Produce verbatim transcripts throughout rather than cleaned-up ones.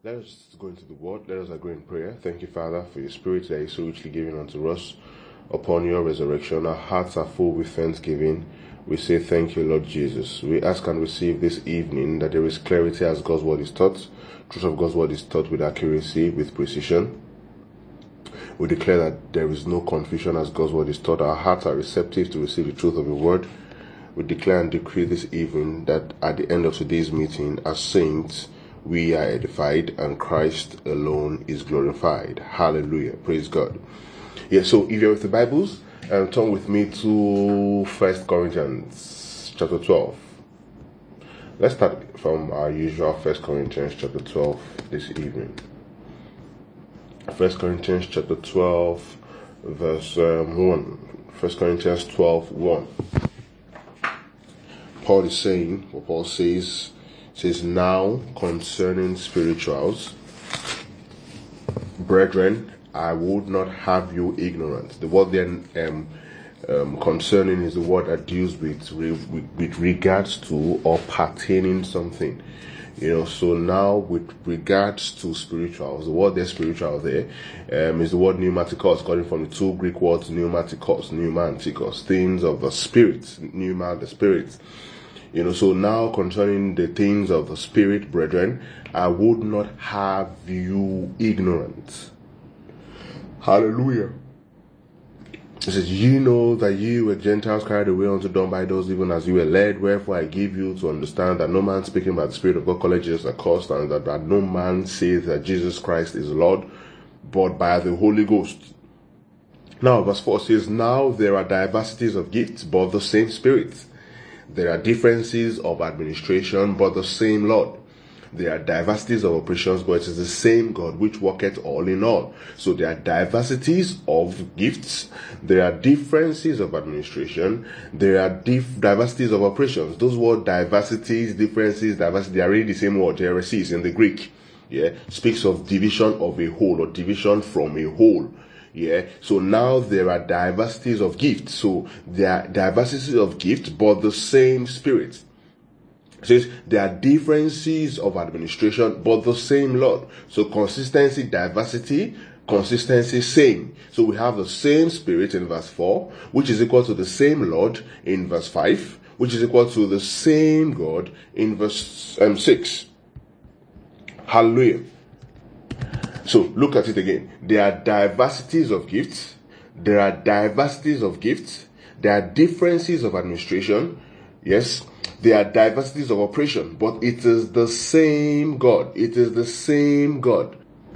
Let us go into the word. Let us agree in prayer. Thank you, Father, for your spirit that is so richly given unto us upon your resurrection. Our hearts are full with thanksgiving. We say thank you, Lord Jesus. We ask and receive this evening that there is clarity as God's word is taught. Truth of God's word is taught with accuracy, with precision. We declare that there is no confusion as God's word is taught. Our hearts are receptive to receive the truth of your word. We declare and decree this evening that at the end of today's meeting, as saints, we are edified and Christ alone is glorified. Hallelujah. Praise God. Yeah, so if you're with the Bibles, um, turn with me to First Corinthians chapter twelve. Let's start from our usual First Corinthians chapter twelve this evening. First Corinthians chapter twelve, verse um, one. First Corinthians twelve, one. Paul is saying, what Paul says, says, now concerning spirituals, brethren, I would not have you ignorant. The word then um, um, concerning is the word that deals with, with with regards to or pertaining something. You know, so now with regards to spirituals, the word there spiritual there um, is the word pneumatikos, coming from the two Greek words pneumatikos, pneumatikos, things of the spirit, pneuma, the spirit. You know, so now concerning the things of the spirit, brethren, I would not have you ignorant. Hallelujah. It says, ye know that ye were Gentiles carried away unto dumb by those, even as you were led. Wherefore I give you to understand that no man speaking by the Spirit of God calleth Jesus accursed, and that, that no man saith that Jesus Christ is Lord, but by the Holy Ghost. Now, verse four says, now there are diversities of gifts, but the same Spirit. There are differences of administration, but the same Lord. There are diversities of operations, but it is the same God which worketh all in all. So there are diversities of gifts. There are differences of administration. There are dif- diversities of operations. Those words, diversities, differences, diversity, they are really the same word. Heresis in the Greek. Yeah, speaks of division of a whole or division from a whole. Yeah, so now there are diversities of gifts. So there are diversities of gifts, but the same Spirit. It says there are differences of administration, but the same Lord. So consistency, diversity, consistency, same. So we have the same Spirit in verse four, which is equal to the same Lord in verse five, which is equal to the same God in verse um, six. Hallelujah. So look at it again. There are diversities of gifts. There are diversities of gifts. There are differences of administration. Yes. There are diversities of operation. But it is the same God. It is the same God.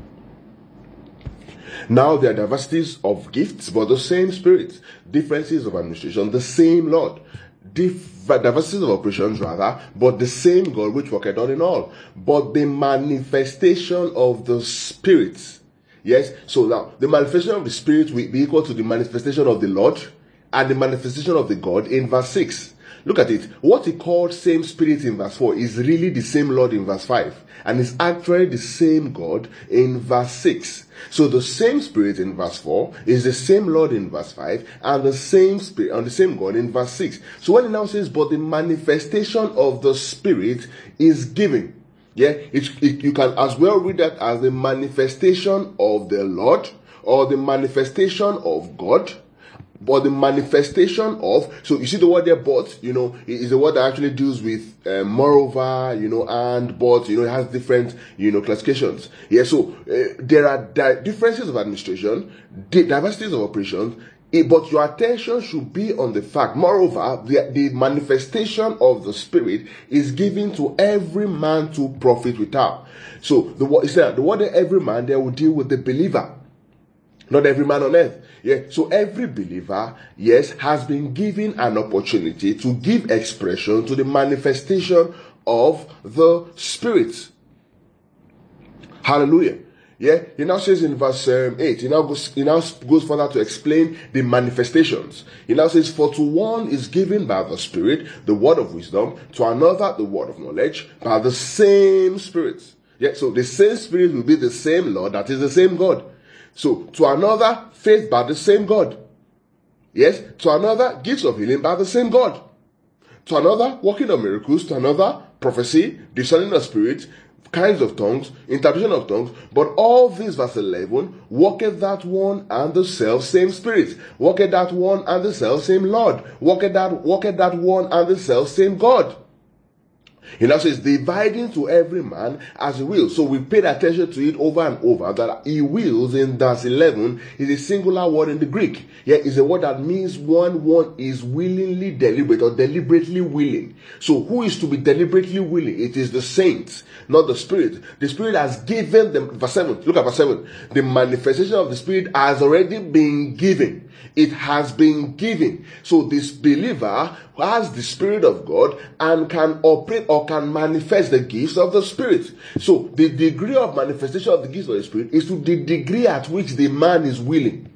Now there are diversities of gifts, but the same Spirit. Differences of administration. The same Lord. Dif- diversities of operations rather, but the same God which worketh all in all. But the manifestation of the Spirit. Yes, so now the manifestation of the Spirit will be equal to the manifestation of the Lord and the manifestation of the God in verse six. Look at it. What he called same Spirit in verse four is really the same Lord in verse five. And it's actually the same God in verse six. So the same Spirit in verse four is the same Lord in verse five, and the same Spirit and the same God in verse six. So when it now says, but the manifestation of the Spirit is given. Yeah, it, it, you can as well read that as the manifestation of the Lord or the manifestation of God. But the manifestation of, so you see the word there, but, you know, is a word that actually deals with uh, moreover, you know, and, but, you know, it has different, you know, classifications. Yeah, so uh, there are di- differences of administration, di- diversities of operations, eh, but your attention should be on the fact, moreover, the, the manifestation of the Spirit is given to every man to profit without. So the word is that the word every man there will deal with the believer. Not every man on earth. Yeah. So every believer, yes, has been given an opportunity to give expression to the manifestation of the Spirit. Hallelujah. Yeah. He now says in verse um, eight, he now goes, he now goes further to explain the manifestations. He now says, for to one is given by the Spirit the word of wisdom, to another the word of knowledge, by the same Spirit. Yeah. So the same Spirit will be the same Lord, that is the same God. So, to another, faith by the same God. Yes, to another, gifts of healing by the same God. To another, working of miracles. To another, prophecy, discerning of spirit, kinds of tongues, interpretation of tongues, but all this, verse eleven, worketh that one and the self same Spirit, worketh that one and the self same Lord, worketh that, worketh that one and the self same God. He now says, dividing to every man as he wills. So we paid attention to it over and over, that he wills in verse eleven is a singular word in the Greek. Yeah, it's a word that means one one is willingly deliberate or deliberately willing. So who is to be deliberately willing? It is the saints, not the Spirit. The Spirit has given them, verse seven, look at verse seven. The manifestation of the Spirit has already been given. It has been given. So this believer has the Spirit of God and can operate or can manifest the gifts of the Spirit. So the degree of manifestation of the gifts of the Spirit is to the degree at which the man is willing.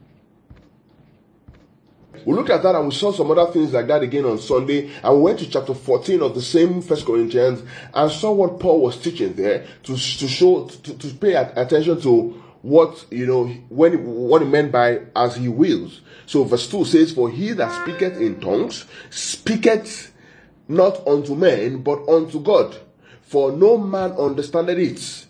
We looked at that and we saw some other things like that again on Sunday, and we went to chapter fourteen of the same First Corinthians and saw what Paul was teaching there to, to show, to, to pay attention to what, you know, when what he meant by as he wills. So verse two says, for he that speaketh in tongues speaketh not unto men, but unto God, for no man understandeth it.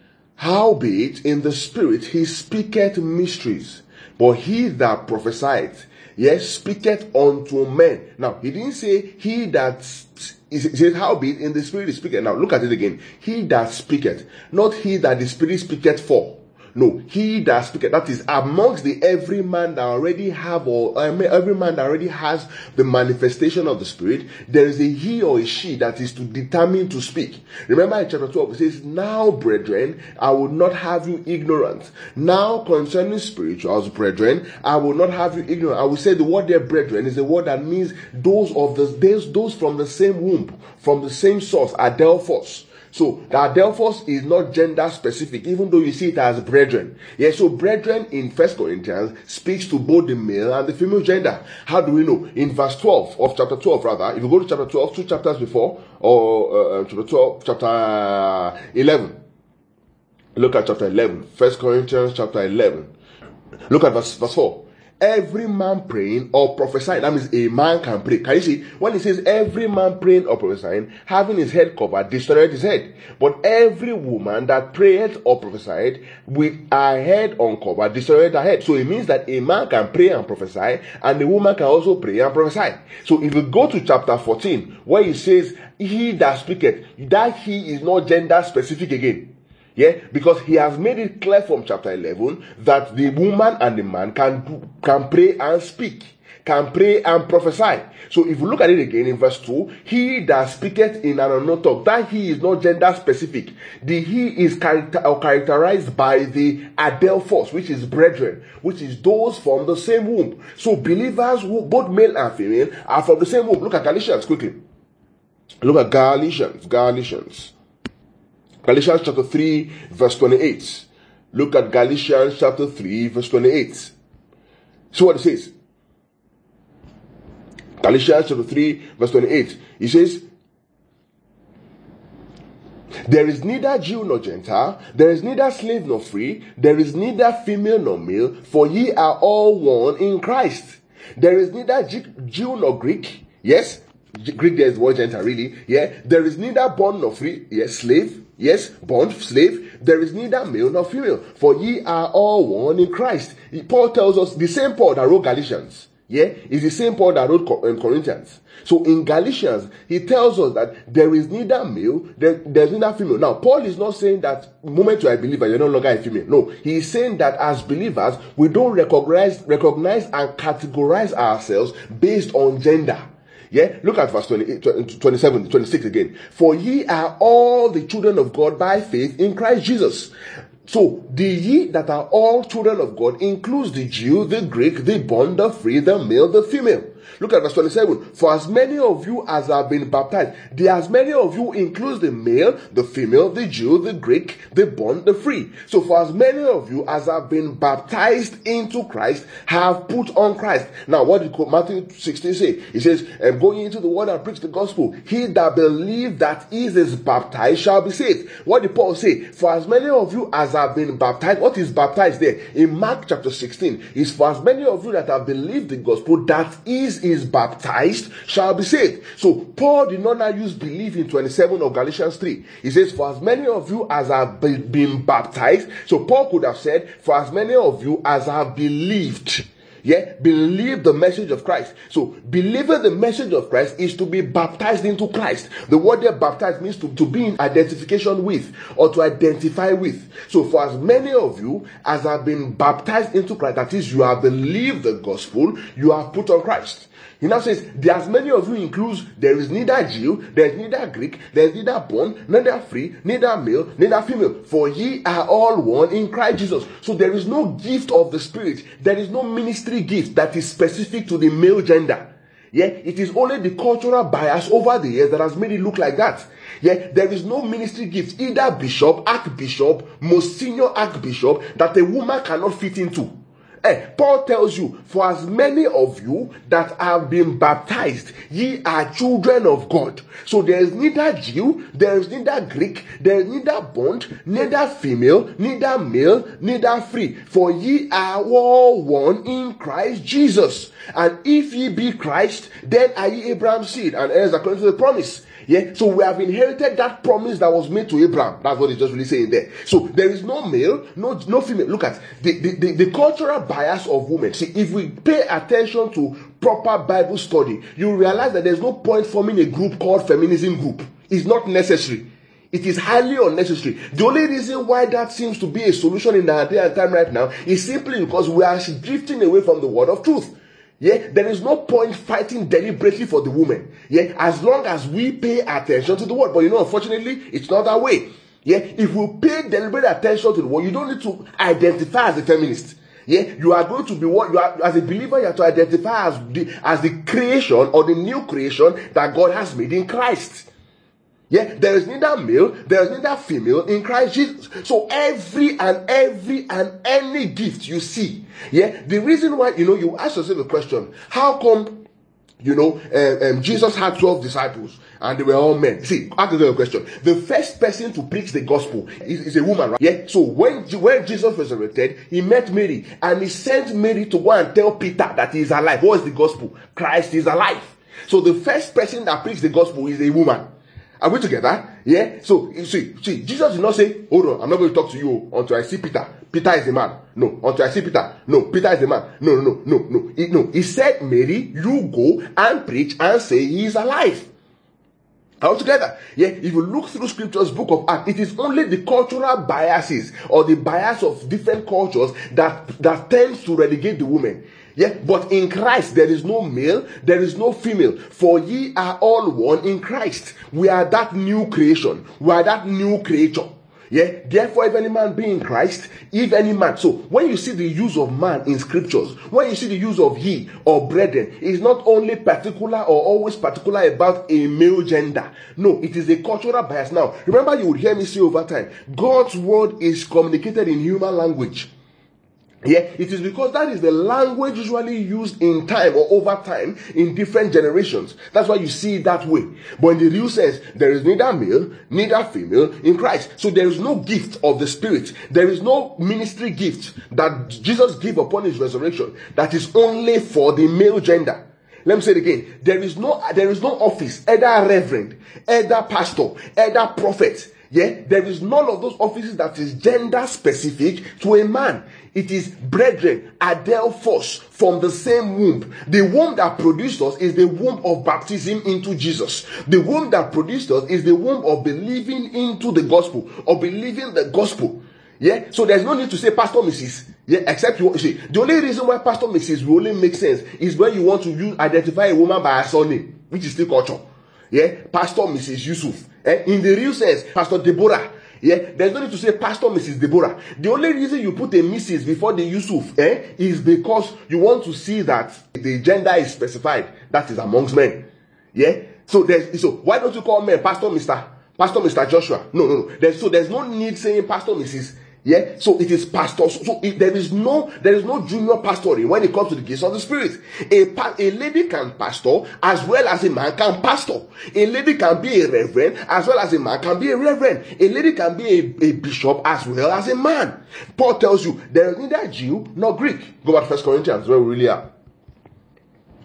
Howbeit in the Spirit he speaketh mysteries. But he that prophesieth, yes, speaketh unto men. Now, he didn't say he that, he says, howbeit in the Spirit he speaketh. Now, look at it again. He that speaketh, not he that the Spirit speaketh for. No, he that speaketh, that is amongst the every man that already have, or um, every man that already has the manifestation of the Spirit, there is a he or a she that is to determine to speak. Remember in chapter twelve, it says, now, brethren, I will not have you ignorant. Now, concerning spirituals, brethren, I will not have you ignorant. I will say the word there, brethren, is a word that means those of the, those, those from the same womb, from the same source, adelphos. So the adelphos is not gender specific, even though you see it as brethren. Yeah, so brethren in First Corinthians speaks to both the male and the female gender. How do we know? In verse twelve of chapter twelve, rather, if you go to chapter twelve, two chapters before, or uh, chapter twelve, chapter eleven. Look at chapter eleven. First Corinthians chapter eleven. Look at verse, verse four. Every man praying or prophesying, that means a man can pray. Can you see? When it says every man praying or prophesying, having his head covered, destroyed his head. But every woman that prayed or prophesied with her head uncovered, destroyed her head. So it means that a man can pray and prophesy, and a woman can also pray and prophesy. So if you go to chapter fourteen, where it says, he that speaketh, that he is not gender specific again. Yeah, because he has made it clear from chapter eleven that the woman and the man can do, can pray and speak, can pray and prophesy. So if you look at it again in verse two, he that speaketh in an unknown tongue, that he is not gender specific. The he is character, or characterized by the adelphos, which is brethren, which is those from the same womb. So believers, who both male and female, are from the same womb. Look at Galatians quickly. Look at Galatians, Galatians. Galatians chapter three, verse twenty-eight. Look at Galatians chapter three, verse twenty-eight. See what it says. Galatians chapter three, verse twenty-eight. It says, there is neither Jew nor Gentile, there is neither slave nor free, there is neither female nor male, for ye are all one in Christ. There is neither Jew nor Greek. Yes, Greek there is one Gentile really. Yeah, there is neither bond nor free. Yes, slave. Yes, bond, slave, there is neither male nor female, for ye are all one in Christ. Paul tells us, the same Paul that wrote Galatians, yeah, is the same Paul that wrote Corinthians. So in Galatians, he tells us that there is neither male, there, there's neither female. Now, Paul is not saying that the moment you are a believer, you're no longer a female. No, he is saying that as believers, we don't recognize, recognize and categorize ourselves based on gender. Yeah, look at verse twenty-eight, twenty-seven, twenty-six again. For ye are all the children of God by faith in Christ Jesus. So, the ye that are all children of God includes the Jew, the Greek, the bond, the free, the male, the female. Look at verse twenty-seven. For as many of you as have been baptized, the as many of you includes the male, the female, the Jew, the Greek, the bond, the free. So for as many of you as have been baptized into Christ have put on Christ. Now what did Matthew sixteen say? He says, um, go into the world and preach the gospel. He that believe that is is baptized shall be saved. What did Paul say? For as many of you as have been baptized. What is baptized there? In Mark chapter sixteen, is for as many of you that have believed the gospel that is believes, is baptized, shall be saved. So Paul did not now use believe in twenty-seven of Galatians three. He says, for as many of you as have be- been baptized. So Paul could have said, for as many of you as have believed. Yeah, believe the message of Christ. So believing the message of Christ is to be baptized into Christ. The word there baptized means to, to be in identification with, or to identify with. So for as many of you as have been baptized into Christ, that is, you have believed the gospel, you have put on Christ. He now says, there as many of you includes, there is neither Jew, there is neither Greek, there is neither bond, neither free, neither male, neither female. For ye are all one in Christ Jesus. So there is no gift of the Spirit. There is no ministry gift that is specific to the male gender. Yeah, it is only the cultural bias over the years that has made it look like that. Yeah, there is no ministry gift, either bishop, archbishop, most senior archbishop, that a woman cannot fit into. Eh, Paul tells you, for as many of you that have been baptized, ye are children of God. So there is neither Jew, there is neither Greek, there is neither bond, neither female, neither male, neither free. For ye are all one in Christ Jesus. And if ye be Christ, then are ye Abraham's seed, and heirs according to the promise. Yeah, so we have inherited that promise that was made to Abraham. That's what he's just really saying there. So there is no male, no no female. Look at the, the, the, the cultural bias of women. See, if we pay attention to proper Bible study, you realize that there's no point forming a group called feminism group. It's not necessary. It is highly unnecessary. The only reason why that seems to be a solution in our day and time right now is simply because we are drifting away from the word of truth. Yeah, there is no point fighting deliberately for the woman. Yeah, as long as we pay attention to the word. But you know, unfortunately, it's not that way. Yeah, if we pay deliberate attention to the word, you don't need to identify as a feminist. Yeah, you are going to be what you are as a believer. You have to identify as the as the creation or the new creation that God has made in Christ. Yeah, there is neither male, there is neither female in Christ Jesus. So every and every and any gift you see, yeah, the reason why, you know, you ask yourself a question, how come, you know, uh, um, Jesus had twelve disciples and they were all men? See, ask yourself a question. The first person to preach the gospel is, is a woman, right? Yeah, so when, when Jesus resurrected, he met Mary and he sent Mary to go and tell Peter that he is alive. What is the gospel? Christ is alive. So the first person that preached the gospel is a woman. Are we together? Yeah? So, you see, see, Jesus did not say, hold on, I'm not going to talk to you until I see Peter. Peter is a man. No. Until I see Peter. No. Peter is a man. No, no, no, no, no. He, no. He said, Mary, you go and preach and say he is alive. All together. Yeah, if you look through scriptures, book of Acts, it is only the cultural biases or the bias of different cultures that, that tends to relegate the women. Yeah, but in Christ there is no male, there is no female. For ye are all one in Christ. We are that new creation. We are that new creature. Yeah, therefore if any man be in Christ, if any man. So when you see the use of man in scriptures, when you see the use of ye or brethren, it's not only particular or always particular about a male gender. No, it is a cultural bias. Now, remember, you would hear me say over time, God's word is communicated in human language. Yeah, it is because that is the language usually used in time or over time in different generations. That's why you see it that way. But in the real sense, there is neither male, neither female in Christ. So there is no gift of the Spirit. There is no ministry gift that Jesus gave upon his resurrection that is only for the male gender. Let me say it again. There is no, there is no office, either reverend, either pastor, either prophet. Yeah, there is none of those offices that is gender specific to a man. It is brethren, adelphos, from the same womb. The womb that produced us is the womb of baptism into Jesus. The womb that produced us is the womb of believing into the gospel, or believing the gospel. Yeah, so there's no need to say Pastor Missus Yeah, except you see, the only reason why Pastor Missus will only make sense is when you want to use, identify a woman by her surname, which is still culture. Yeah, Pastor Missus Yusuf. Eh? In the real sense, Pastor Deborah. Yeah, there's no need to say Pastor Missus Deborah. The only reason you put a Missus before the Yusuf eh, is because you want to see that the gender is specified. That is amongst men. Yeah, so there's so why don't you call men Pastor Mister Pastor Mister Joshua? No, no, no. There's, so there's no need saying Pastor Missus Yeah, so it is pastor. So, so it, there is no there is no junior pastoring when it comes to the gifts of the Spirit. A a lady can pastor as well as a man can pastor. A lady can be a reverend as well as a man can be a reverend. A lady can be a, a bishop as well as a man. Paul tells you there is neither Jew nor Greek. Go back to First Corinthians where we really are.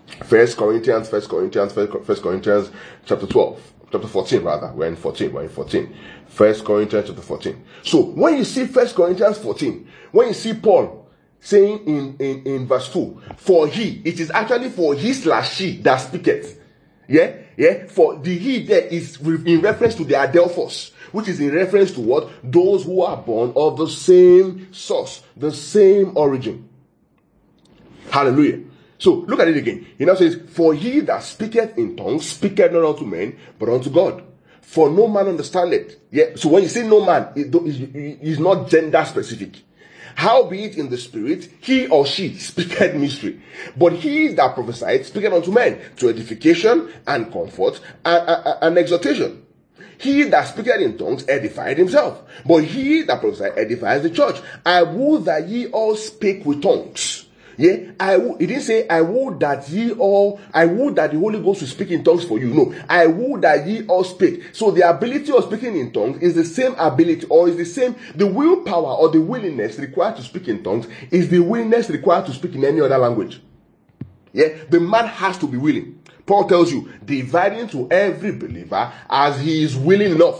First Corinthians, First Corinthians, First Corinthians, chapter twelve, chapter fourteen rather. We're in fourteen. We're in fourteen. First Corinthians, chapter fourteen. So when you see First Corinthians fourteen, when you see Paul saying in, in, in verse two, for he, it is actually for he slash she that speaketh. Yeah, yeah. For the he there is in reference to the Adelphos, which is in reference to what? Those who are born of the same source, the same origin. Hallelujah. So look at it again. He now says, for he that speaketh in tongues speaketh not unto men, but unto God. For no man understandeth. Yeah. So when you say no man, it is not gender specific. Howbeit in the spirit, he or she speaketh mystery. But he that prophesied speaketh unto men, to edification and comfort and, and, and exhortation. He that speaketh in tongues edified himself. But he that prophesied edifies the church. I would that ye all speak with tongues. Yeah, I would, it didn't say, I would that ye all, I would that the Holy Ghost will speak in tongues for you. No, I would that ye all speak. So the ability of speaking in tongues is the same ability, or is the same, the willpower or the willingness required to speak in tongues is the willingness required to speak in any other language. Yeah, the man has to be willing. Paul tells you, dividing to every believer as he is willing enough.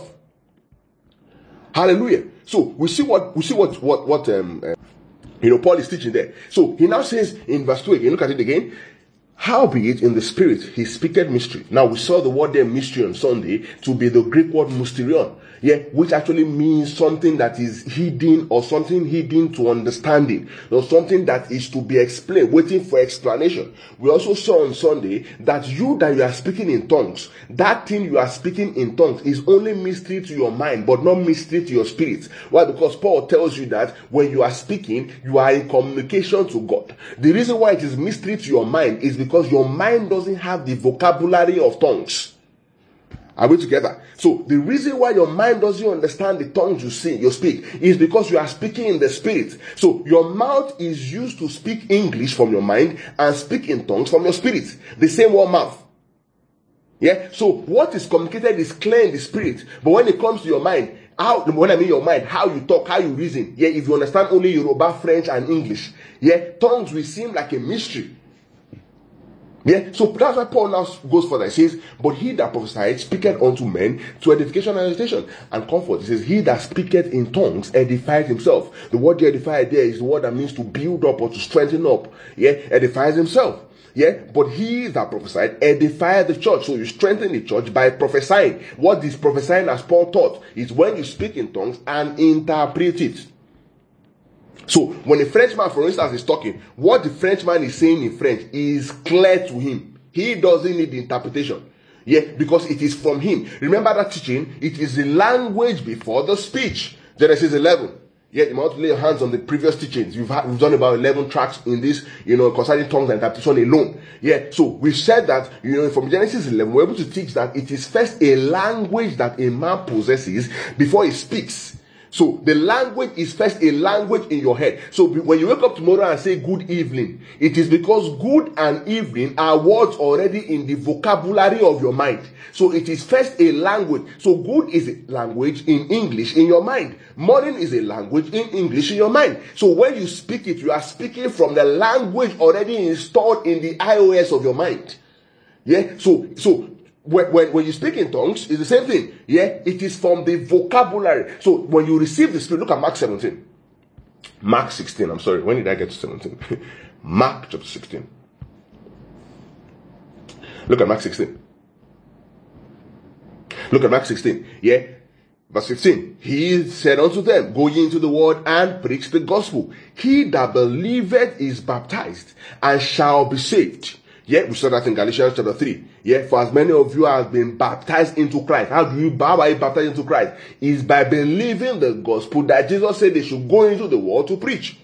Hallelujah. So we see what, we see what, what, what, um, uh, You know, Paul is teaching there. So he now says in verse two again, look at it again. Howbeit in the spirit he speaketh mystery. Now we saw the word there mystery on Sunday to be the Greek word mysterion. Yeah, which actually means something that is hidden or something hidden to understanding, or something that is to be explained, waiting for explanation. We also saw on Sunday that you that you are speaking in tongues, that thing you are speaking in tongues is only mystery to your mind, but not mystery to your spirit. Why? Because Paul tells you that when you are speaking, you are in communication to God. The reason why it is mystery to your mind is because your mind doesn't have the vocabulary of tongues. Are we together? So the reason why your mind doesn't understand the tongues you sing, you speak, is because you are speaking in the spirit. So your mouth is used to speak English from your mind and speak in tongues from your spirit. The same one mouth. Yeah. So what is communicated is clear in the spirit, but when it comes to your mind, how, when I mean your mind, how you talk, how you reason. Yeah. If you understand only Yoruba, French, and English, yeah, tongues will seem like a mystery. Yeah, so that's why Paul now goes further. He says, but he that prophesied speaketh unto men to edification and exhortation and comfort. He says, he that speaketh in tongues edified himself. The word edified there is the word that means to build up or to strengthen up. Yeah, edifies himself. Yeah, but he that prophesied edified the church. So you strengthen the church by prophesying. What is prophesying, as Paul taught, is when you speak in tongues and interpret it. So when a Frenchman, for instance, is talking, what the Frenchman is saying in French is clear to him. He doesn't need the interpretation. Yeah, because it is from him. Remember that teaching? It is the language before the speech. Genesis eleven. Yeah, you must lay your hands on the previous teachings. We've, had, we've done about eleven tracks in this, you know, concerning tongues and interpretation alone. Yeah, so we've said that, you know, from Genesis eleven, we're able to teach that it is first a language that a man possesses before he speaks. So the language is first a language in your head. So when you wake up tomorrow and say good evening, it is because good and evening are words already in the vocabulary of your mind. So it is first a language. So good is a language in English in your mind. Morning is a language in English in your mind. So when you speak it, you are speaking from the language already installed in the iOS of your mind. Yeah. So, so When, when, when you speak in tongues, it's the same thing. Yeah, it is from the vocabulary. So when you receive the Spirit, look at Mark seventeen. Mark sixteen, I'm sorry. When did I get to seventeen? Mark chapter sixteen. Look at Mark sixteen. Look at Mark sixteen. Yeah. Verse fifteen. He said unto them, go ye into the world and preach the gospel. He that believeth is baptized and shall be saved. Yeah, we saw that in Galatians chapter three. Yeah, for as many of you have been baptized into Christ. How do you, how are you baptized into Christ? Is by believing the gospel that Jesus said they should go into the world to preach.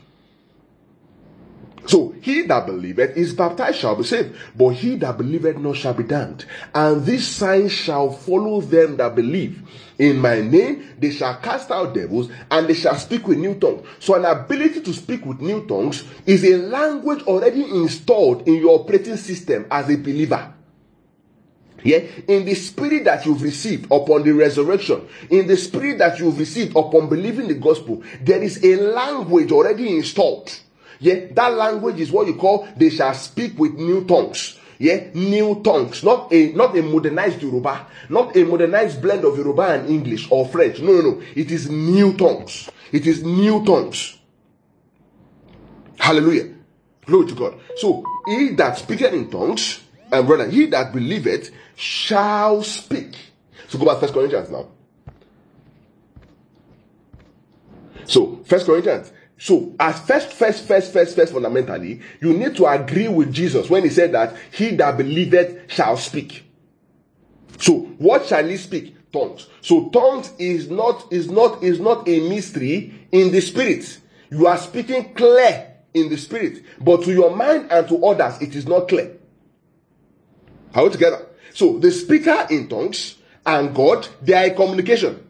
So, he that believeth is baptized shall be saved, but he that believeth not shall be damned. And these signs shall follow them that believe. In my name they shall cast out devils, and they shall speak with new tongues. So an ability to speak with new tongues is a language already installed in your operating system as a believer. Yeah, in the spirit that you've received upon the resurrection, in the spirit that you've received upon believing the gospel, there is a language already installed. Yeah, that language is what you call, they shall speak with new tongues. Yeah, new tongues, not a not a modernized Yoruba, not a modernized blend of Yoruba and English or French. No, no, no. It is new tongues. It is new tongues. Hallelujah. Glory to God. So, he that speaketh in tongues, and brother, he that believeth shall speak. So go back to First Corinthians now. So, First Corinthians. So, as first, first, first, first, first, fundamentally, you need to agree with Jesus when he said that he that believeth shall speak. So, what shall he speak? Tongues. So, tongues is not, is not, is not a mystery in the spirit. You are speaking clear in the spirit, but to your mind and to others, it is not clear. Are we together? So, the speaker in tongues and God, they are a communication.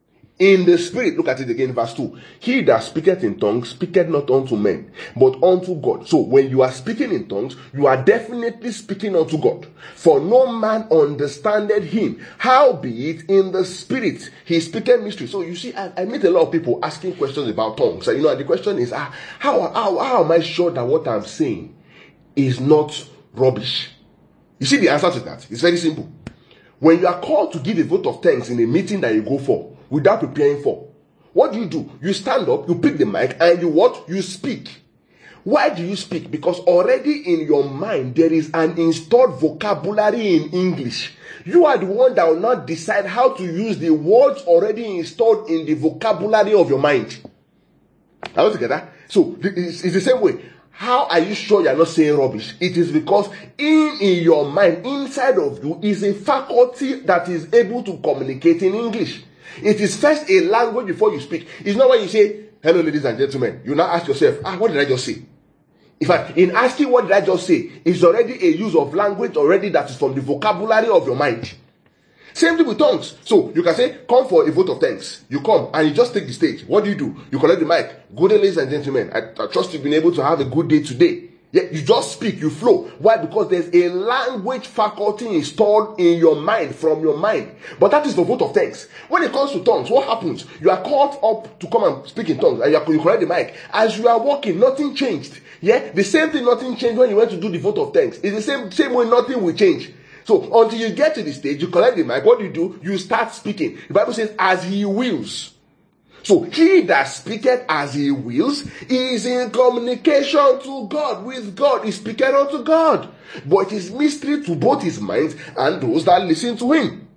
In the spirit, look at it again, verse two. He that speaketh in tongues speaketh not unto men, but unto God. So when you are speaking in tongues, you are definitely speaking unto God. For no man understandeth him. Howbeit in the spirit he speaketh mystery. So you see, I, I meet a lot of people asking questions about tongues. And you know, and the question is, ah, how, how, how am I sure that what I'm saying is not rubbish? You see the answer to that? It's very simple. When you are called to give a vote of thanks in a meeting that you go for, without preparing for, what do you do? You stand up, you pick the mic, and you what? You speak. Why do you speak? Because already in your mind, there is an installed vocabulary in English. You are the one that will not decide how to use the words already installed in the vocabulary of your mind. Are we together? So, it's, it's the same way. How are you sure you are not saying rubbish? It is because in, in your mind, inside of you, is a faculty that is able to communicate in English. It is first a language before you speak. It's not when you say, hello ladies and gentlemen. You now ask yourself, ah, what did I just say? In fact, in asking what did I just say, it's already a use of language already that is from the vocabulary of your mind. Same thing with tongues. So you can say, come for a vote of thanks. You come and you just take the stage. What do you do? You collect the mic. Good day, ladies and gentlemen. I, I trust you've been able to have a good day today. Yeah, you just speak, you flow. Why? Because there's a language faculty installed in your mind, from your mind. But that is the vote of thanks. When it comes to tongues, what happens? You are called up to come and speak in tongues, and you, are, you collect the mic. As you are walking, nothing changed. Yeah, the same thing, nothing changed when you went to do the vote of thanks. It's the same, same way, nothing will change. So until you get to the stage, you collect the mic. What do you do? You start speaking. The Bible says, as he wills. So he that speaketh as he wills is in communication to God, with God. He speaketh unto God. But it is mystery to both his minds and those that listen to him.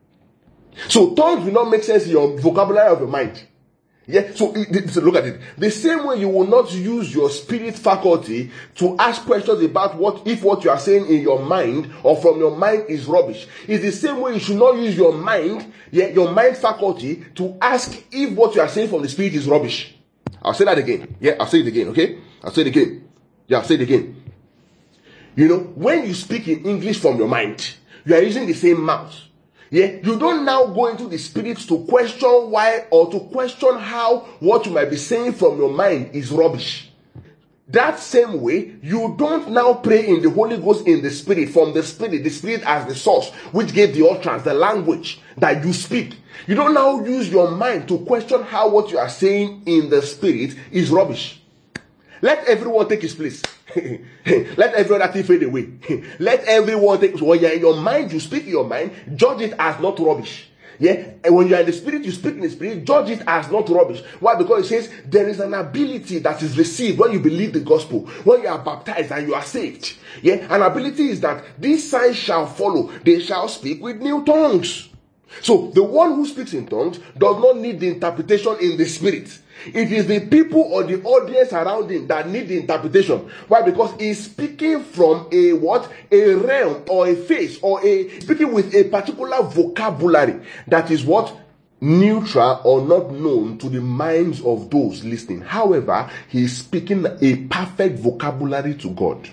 So tongues will not make sense in your vocabulary of your mind. Yeah, so, so look at it. The same way you will not use your spirit faculty to ask questions about what, if what you are saying in your mind or from your mind is rubbish. It's the same way you should not use your mind, yeah, your mind faculty to ask if what you are saying from the spirit is rubbish. I'll say that again. Yeah, I'll say it again, okay? I'll say it again. Yeah, I'll say it again. You know, when you speak in English from your mind, you are using the same mouth. Yeah, you don't now go into the spirit to question why or to question how what you might be saying from your mind is rubbish. That same way, you don't now pray in the Holy Ghost in the spirit, from the spirit, the spirit as the source, which gave the utterance, the language that you speak. You don't now use your mind to question how what you are saying in the spirit is rubbish. Let everyone take his place. Let every other thing fade away. Let everyone take. When you're in your mind, you speak in your mind, judge it as not rubbish. Yeah, and when you're in the spirit, you speak in the spirit, judge it as not rubbish. Why? Because it says there is an ability that is received when you believe the gospel, when you are baptized and you are saved. Yeah, an ability is that these signs shall follow. They shall speak with new tongues. So the one who speaks in tongues does not need the interpretation in the spirit. It is the people or the audience around him that need the interpretation. Why? Because he's speaking from a what? A realm or a phase or a speaking with a particular vocabulary that is what? Neutral or not known to the minds of those listening. However, he is speaking a perfect vocabulary to God.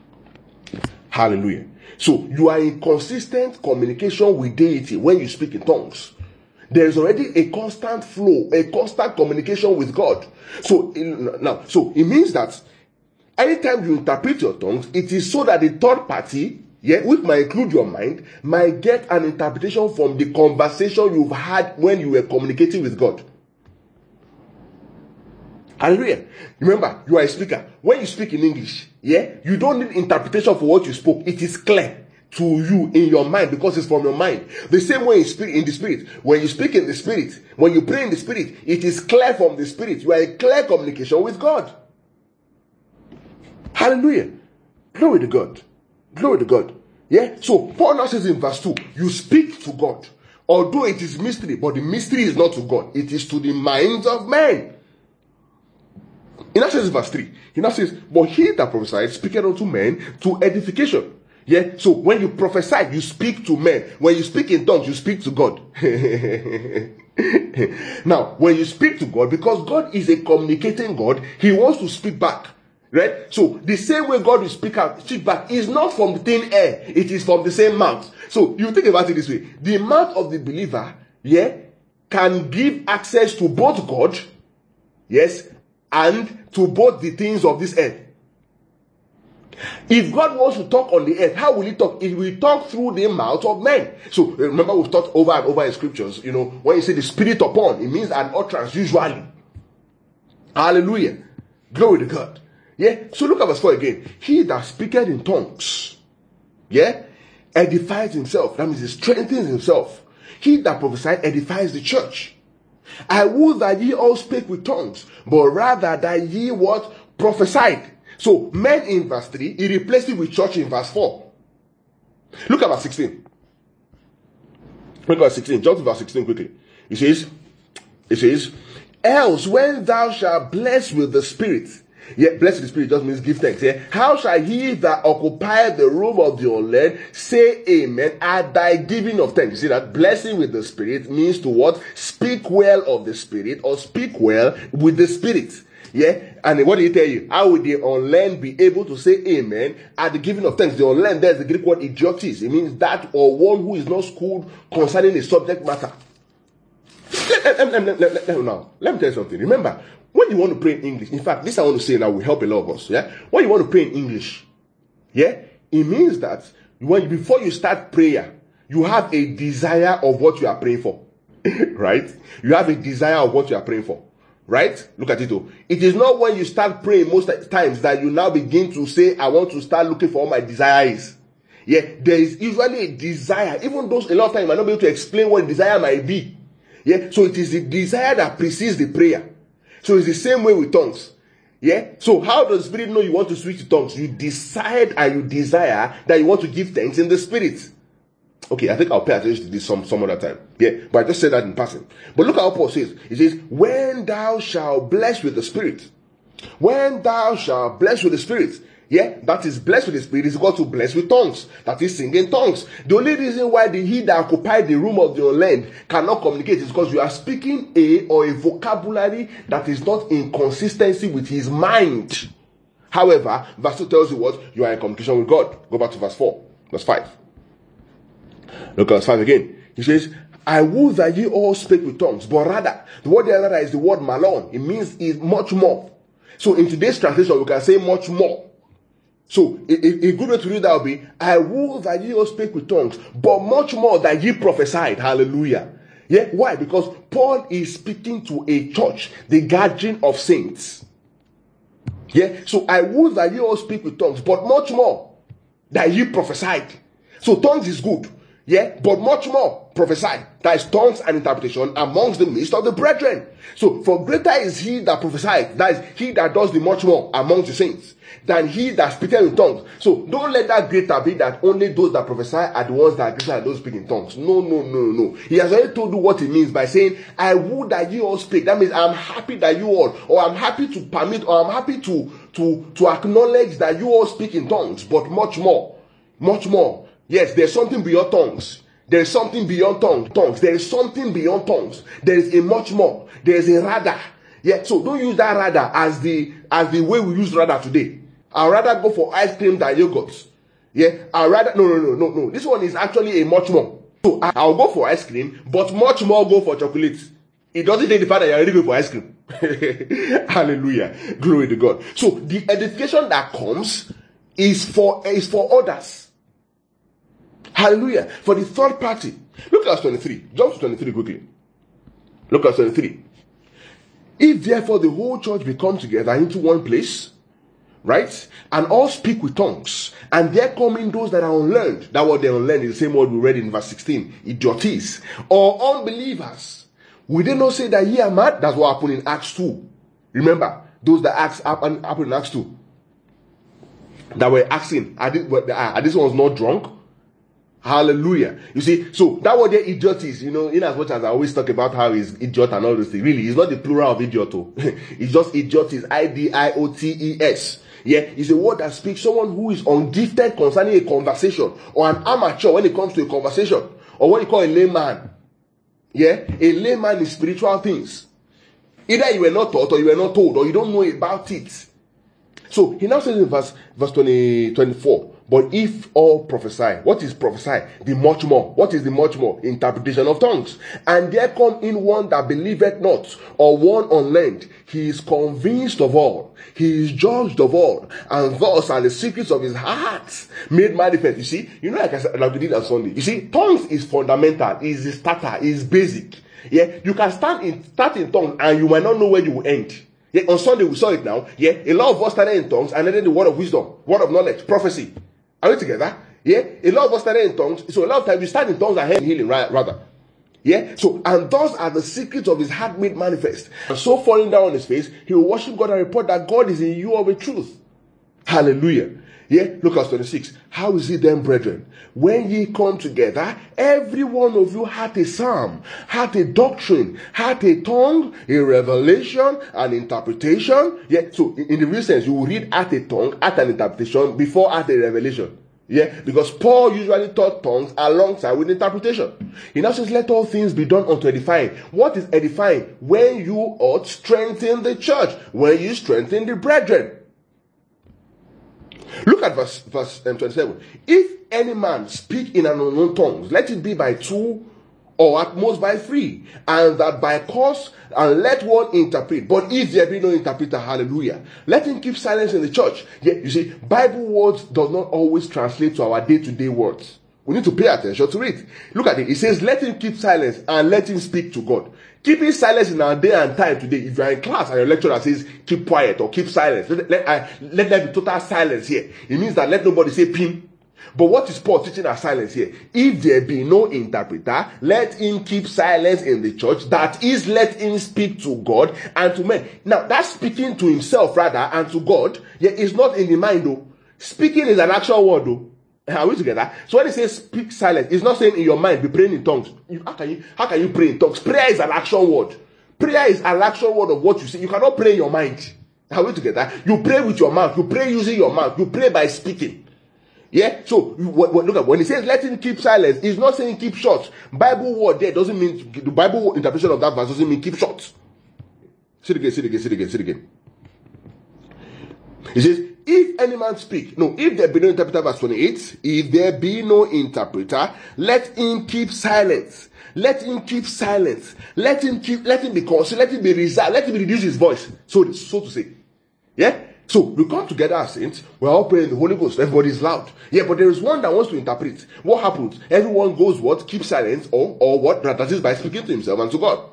Hallelujah. So you are in consistent communication with deity when you speak in tongues. There is already a constant flow, a constant communication with God. So in, now, so it means that anytime you interpret your tongues, it is so that the third party, yeah, which might include your mind, might get an interpretation from the conversation you've had when you were communicating with God. Hallelujah. Remember, you are a speaker. When you speak in English, yeah, you don't need interpretation for what you spoke. It is clear to you in your mind because it's from your mind. The same way in spirit, in the spirit. When you speak in the spirit, when you pray in the spirit, it is clear from the spirit. You are in clear communication with God. Hallelujah. Glory to God. Glory to God. Yeah. So Paul now says in verse two, you speak to God. Although it is mystery, but the mystery is not to God. It is to the minds of men. He now says in verse three, he now says, but he that prophesied speaketh unto men to edification. Yeah, so when you prophesy, you speak to men. When you speak in tongues, you speak to God. Now, when you speak to God, because God is a communicating God, he wants to speak back. Right? So, the same way God will speak out, speak back is not from the thin air. It is from the same mouth. So, you think about it this way. The mouth of the believer, yeah, can give access to both God, yes, and to both the things of this earth. If God wants to talk on the earth, how will he talk? He will talk through the mouth of men. So remember, we've talked over and over in scriptures, you know, when you say the spirit upon, it means an utterance usually. Hallelujah. Glory to God. Yeah. So look at verse four again. He that speaketh in tongues, yeah, edifies himself. That means he strengthens himself. He that prophesied edifies the church. I would that ye all speak with tongues, but rather that ye what? Prophesied. So, men in verse three, he replaced it with church in verse four. Look at verse sixteen. Look at verse sixteen. Jump to verse sixteen quickly. It says, it says, else when thou shalt bless with the Spirit. Yeah, bless with the Spirit just means give thanks. Yeah. How shall he that occupied the room of the unlearned say amen at thy giving of thanks? You see that blessing with the Spirit means to what? Speak well of the Spirit or speak well with the Spirit. Yeah, and what did he tell you? How would the unlearned be able to say amen at the giving of thanks? The unlearned, there's the Greek word idiotis. It means that or one who is not schooled concerning a subject matter. Let, let, let, let, let, let, now, let me tell you something. Remember, when you want to pray in English, in fact, this I want to say now will help a lot of us. Yeah, when you want to pray in English, yeah, it means that when before you start prayer, you have a desire of what you are praying for, right? You have a desire of what you are praying for. Right? Look at it though. It is not when you start praying most times that you now begin to say, I want to start looking for what my desire is. Yeah, there is usually a desire. Even those, a lot of times you might not be able to explain what desire might be. Yeah, so it is the desire that precedes the prayer. So it's the same way with tongues. Yeah, so how does the Spirit know you want to switch to tongues? You decide and you desire that you want to give thanks in the Spirit. Okay, I think I'll pay attention to this some, some other time. Yeah, but I just said that in passing. But look at what Paul says. He says, when thou shalt bless with the Spirit. When thou shalt bless with the Spirit. Yeah, that is blessed with the Spirit is equal to bless with tongues. That is singing tongues. The only reason why the he that occupied the room of the unlearned cannot communicate is because you are speaking a or a vocabulary that is not in consistency with his mind. However, verse two tells you what? You are in communication with God. Go back to verse four. Verse five. Look at verse five again. He says, I would that ye all speak with tongues, but rather, the word rather is the word malon. It means is much more. So in today's translation, we can say much more. So a, a, a good way to read that would be, I would that ye all speak with tongues, but much more that ye prophesied. Hallelujah. Yeah, why? Because Paul is speaking to a church, the gathering of saints. Yeah, so I would that ye all speak with tongues, but much more that ye prophesied. So tongues is good. Yeah, but much more prophesy. That is tongues and interpretation amongst the midst of the brethren. So, for greater is he that prophesies, that is he that does the much more amongst the saints, than he that speaketh in tongues. So, don't let that greater be that only those that prophesy are the ones that are greater than those speak in tongues. No, no, no, no. He has already told you what it means by saying, I would that you all speak. That means I'm happy that you all, or I'm happy to permit, or I'm happy to, to, to acknowledge that you all speak in tongues, but much more. Much more. Yes, there's something beyond tongues. There is something beyond tongues. Tongues. There is something beyond tongues. There is a much more. There is a rather. Yeah. So don't use that rather as the as the way we use rather today. I'd rather go for ice cream than yogurt. Yeah. I'd rather no no no no no. This one is actually a much more. So I'll go for ice cream, but much more go for chocolate. It doesn't take the fact that you're already going for ice cream. Hallelujah. Glory to God. So the edification that comes is for is for others. Hallelujah. For the third party. Look at verse twenty-three. Jump to twenty-three quickly. Look at twenty-three. If therefore the whole church be come together into one place, right, and all speak with tongues, and there come in those that are unlearned, that word they unlearned is the same word we read in verse sixteen, idiotes, or unbelievers, will they not say that ye are mad? That's what happened in Acts two. Remember, those that asked happened in Acts two, that were asking, are these, are these ones not drunk? Hallelujah. You see, so that word there, idiotes, you know, in as much as I always talk about how he's idiot and all those things, really, it's not the plural of idiot. It's just idiotes, I D I O T E S. Yeah, it's a word that speaks someone who is ungifted concerning a conversation, or an amateur when it comes to a conversation, or what you call a layman. Yeah, a layman in spiritual things. Either you were not taught, or you were not told, or you don't know about it. So he now says in verse verse twenty, twenty-four, but if all prophesy, what is prophesy? The much more. What is the much more? Interpretation of tongues. And there come in one that believeth not, or one unlearned. He is convinced of all. He is judged of all. And thus are the secrets of his heart made manifest. You see, you know, like I said, like we did on Sunday. You see, tongues is fundamental, is the starter, is basic. Yeah, you can stand in start in tongues and you might not know where you will end. Yeah, on Sunday we saw it now. Yeah, a lot of us started in tongues and then the word of wisdom, word of knowledge, prophecy. Are we together? Yeah, a lot of us started in tongues. So a lot of times we start in tongues and head healing, right? Rather. Yeah, so and those are the secrets of his heart made manifest. And so falling down on his face, he will worship God and report that God is in you of a truth. Hallelujah. Yeah, look at twenty-six. How is it then, brethren? When ye come together, every one of you hath a psalm, hath a doctrine, hath a tongue, a revelation, an interpretation. Yeah, so in the real sense, you will read at a tongue, at an interpretation, before at a revelation. Yeah, because Paul usually taught tongues alongside with interpretation. He now says, let all things be done unto edifying. What is edifying? When you ought strengthen the church, when you strengthen the brethren. Look at verse, verse um, twenty-seven. If any man speak in an unknown tongue, let it be by two or at most by three, and that by course, and let one interpret. But if there be no interpreter, hallelujah, let him keep silence in the church. Yeah, you see, Bible words does not always translate to our day-to-day words. We need to pay attention to it. Look at it. It says, let him keep silence and let him speak to God. Keeping silence in our day and time today, if you are in class and your lecturer says, keep quiet or keep silence, let, let, uh, let there be total silence here. It means that let nobody say pim. But what is Paul teaching us silence here? If there be no interpreter, let him keep silence in the church. That is, let him speak to God and to men. Now, that's speaking to himself rather and to God. Yeah, it's not in the mind though. Speaking is an actual word though. Are we together? So when it says speak silence, it's not saying in your mind be praying in tongues. How can you how can you pray in tongues? Prayer is an action word. Prayer is an action word of what you say. You cannot pray in your mind. Are we together? You pray with your mouth. You pray using your mouth. You pray by speaking. Yeah. So look at when it says let him keep silence, it's not saying keep short. Bible word there doesn't mean the Bible interpretation of that verse doesn't mean keep short. Say it again. Say it again. Say it again. Say it again. It says, if any man speak, no, if there be no interpreter, verse twenty-eight, if there be no interpreter, let him keep silence. Let him keep silence. Let him keep, let him be concealed, let him be reserved, let him reduce his voice. So, so to say. Yeah? So, we come together as saints, we're all praying the Holy Ghost, everybody is loud. Yeah, but there is one that wants to interpret. What happens? Everyone goes what? Keep silence, or, or what? That is by speaking to himself and to God.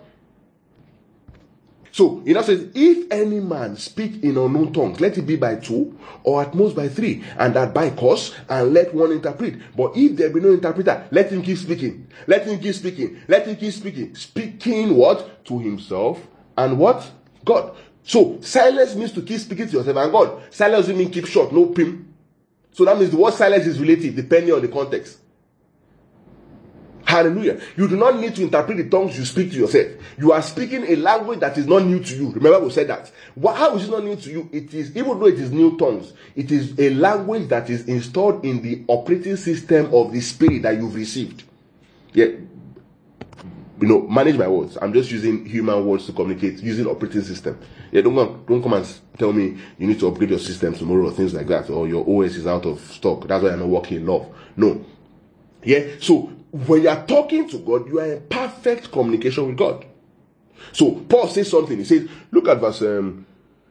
So, it now says, if any man speak in unknown tongues, let it be by two, or at most by three, and that by course, and let one interpret. But if there be no interpreter, let him keep speaking. Let him keep speaking. Let him keep speaking. Speaking what? To himself, and what? God. So, silence means to keep speaking to yourself and God. Silence doesn't mean keep short, no pim. So that means the word silence is relative, depending on the context. Hallelujah. You do not need to interpret the tongues you speak to yourself. You are speaking a language that is not new to you. Remember we said that. How is it not new to you? It is, even though it is new tongues, it is a language that is installed in the operating system of the spirit that you've received. Yeah. You know, manage my words. I'm just using human words to communicate, using operating system. Yeah, don't come, don't come and tell me you need to upgrade your system tomorrow or things like that, or your O S is out of stock. That's why you're not working in love. No. Yeah, so when you are talking to God, you are in perfect communication with God. So Paul says something. He says, look at verse um,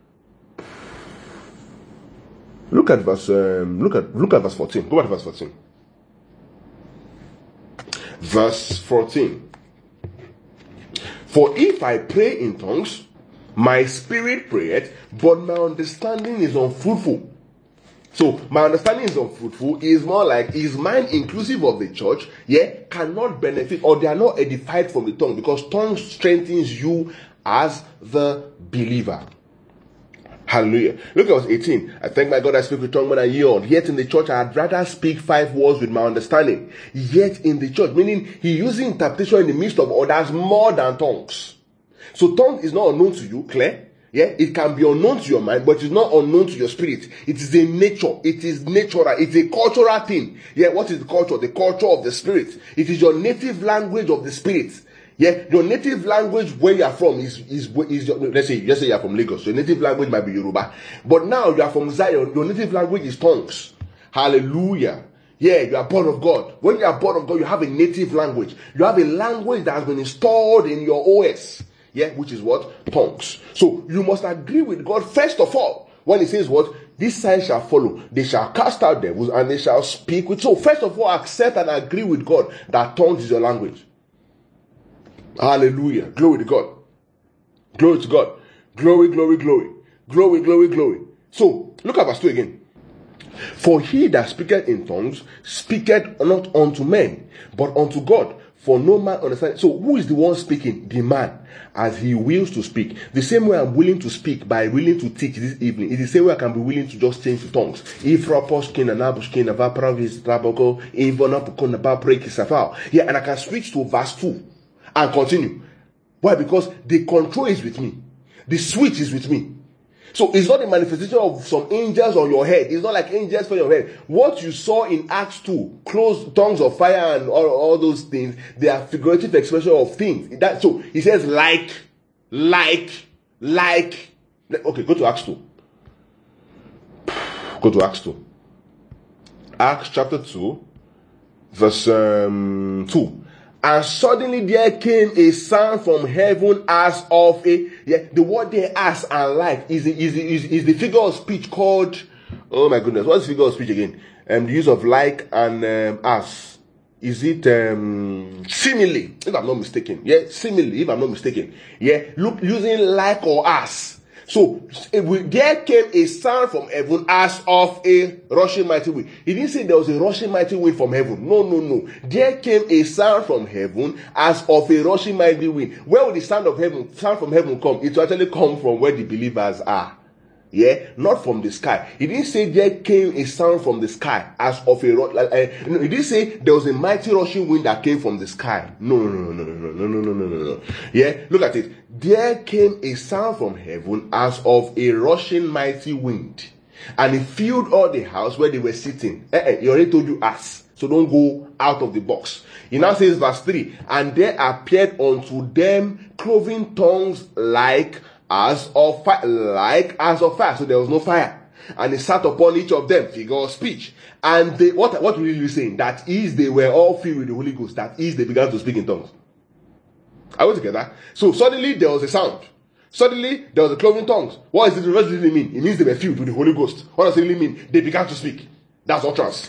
look at verse um, look at look at verse fourteen. Go back to verse fourteen. Verse fourteen. For if I pray in tongues, My spirit prayeth, but my understanding is unfruitful. So my understanding is unfruitful is more like, is mine inclusive of the church, yeah, cannot benefit, or they are not edified from the tongue, because tongue strengthens you as the believer. Hallelujah. Look at verse eighteen. I thank my God I speak with tongue when I yield. Yet in the church I had rather speak five words with my understanding. Yet in the church, meaning he using interpretation in the midst of others more than tongues. So tongue is not unknown to you, clear? Yeah, it can be unknown to your mind, but it's not unknown to your spirit. It is a nature. It is natural. It's a cultural thing. Yeah, what is the culture? The culture of the spirit. It is your native language of the spirit. Yeah, your native language where you are from is is is your, let's say let's say you are from Lagos. Your native language might be Yoruba, but now you are from Zion. Your native language is tongues. Hallelujah. Yeah, you are born of God. When you are born of God, you have a native language. You have a language that has been installed in your O S. Yeah, which is what? Tongues. So you must agree with God first of all when he says what? This sign shall follow. They shall cast out devils and they shall speak with. So first of all, accept and agree with God that tongues is your language. Hallelujah. Glory to God. Glory to God. Glory, glory, glory. Glory, glory, glory. So look at verse two again. For he that speaketh in tongues speaketh not unto men, but unto God. For no man understands. So who is the one speaking? The man, as he wills to speak. The same way I'm willing to speak by willing to teach this evening is the same way I can be willing to just change the tongues. Yeah, and I can switch to verse two and continue. Why? Because the control is with me. The switch is with me. So it's not a manifestation of some angels on your head. It's not like angels for your head. What you saw in Acts two, closed tongues of fire and all, all those things, they are figurative expression of things. That, so he says like, like, like. Okay, go to Acts two. Go to Acts two. Acts chapter two, verse um, two. And suddenly there came a sound from heaven as of a, yeah, the word there as and like is the, is the, is, is the figure of speech called, oh my goodness, what's the figure of speech again? Um, the use of like and um, as. Is it um, simile, if I'm not mistaken? Yeah, simile, if I'm not mistaken. Yeah, look, using like or as. So there came a sound from heaven as of a rushing mighty wind. He didn't say there was a rushing mighty wind from heaven. No, no, no. There came a sound from heaven as of a rushing mighty wind. Where will the sound of heaven, sound from heaven come? It will actually come from where the believers are. Yeah, not from the sky. He didn't say there came a sound from the sky as of a like, uh, no, he didn't say there was a mighty rushing wind that came from the sky. No, no, no, no, no, no, no, no, no, no, no. Yeah, look at it. There came a sound from heaven as of a rushing mighty wind, and it filled all the house where they were sitting. Eh, eh, he already told you us, so don't go out of the box. He now says, verse three, and there appeared unto them cloven tongues like as of fire, like as of fire. So there was no fire. And he sat upon each of them, figure of speech. And they, what, what really saying? That is, they were all filled with the Holy Ghost. That is, they began to speak in tongues. Are we together? So suddenly there was a sound. Suddenly there was a cloven tongues. What does it really mean? It means they were filled with the Holy Ghost. What does it really mean? They began to speak. That's utterance.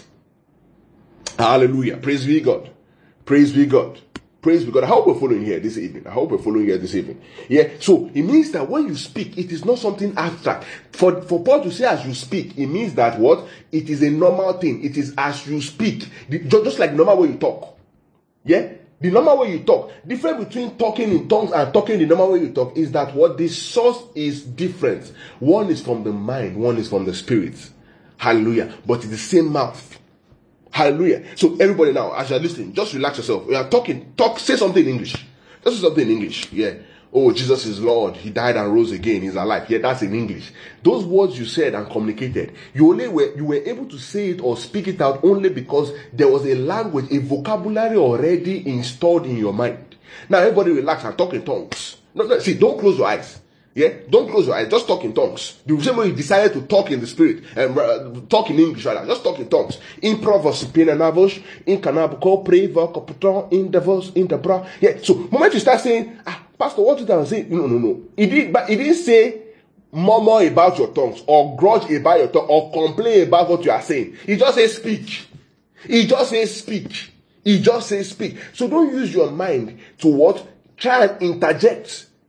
Hallelujah. Praise be God. Praise be God. Praise be God. I hope we're following here this evening. I hope we're following here this evening. Yeah. So it means that when you speak, it is not something abstract. For, for Paul to say as you speak, it means that what? It is a normal thing. It is as you speak. Just like the normal way you talk. Yeah. The normal way you talk. Difference between talking in tongues and talking the normal way you talk is that what? The source is different. One is from the mind. One is from the spirit. Hallelujah. But it's the same mouth. Hallelujah. So everybody now, as you're listening, just relax yourself. We are talking, talk, say something in English. Just say something in English. Yeah. Oh, Jesus is Lord. He died and rose again. He's alive. Yeah, that's in English. Those words you said and communicated, you only were, you were able to say it or speak it out only because there was a language, a vocabulary already installed in your mind. Now everybody relax and talk in tongues. No, no, see, don't close your eyes. Yeah, don't close your eyes. Just talk in tongues. The same way you decided to talk in the spirit and uh, talk in English, rather. Just talk in tongues. In provos, pinanavos, in canabuco, preva, caputon, in devos, in the bra. Yeah. So, moment you start saying, ah, Pastor, what did I say? No, no, no. He did, but he didn't say murmur about your tongues or grudge about your tongue or complain about what you are saying. He just says speak. He just says speak. He just says speak. So don't use your mind to what? Try and interject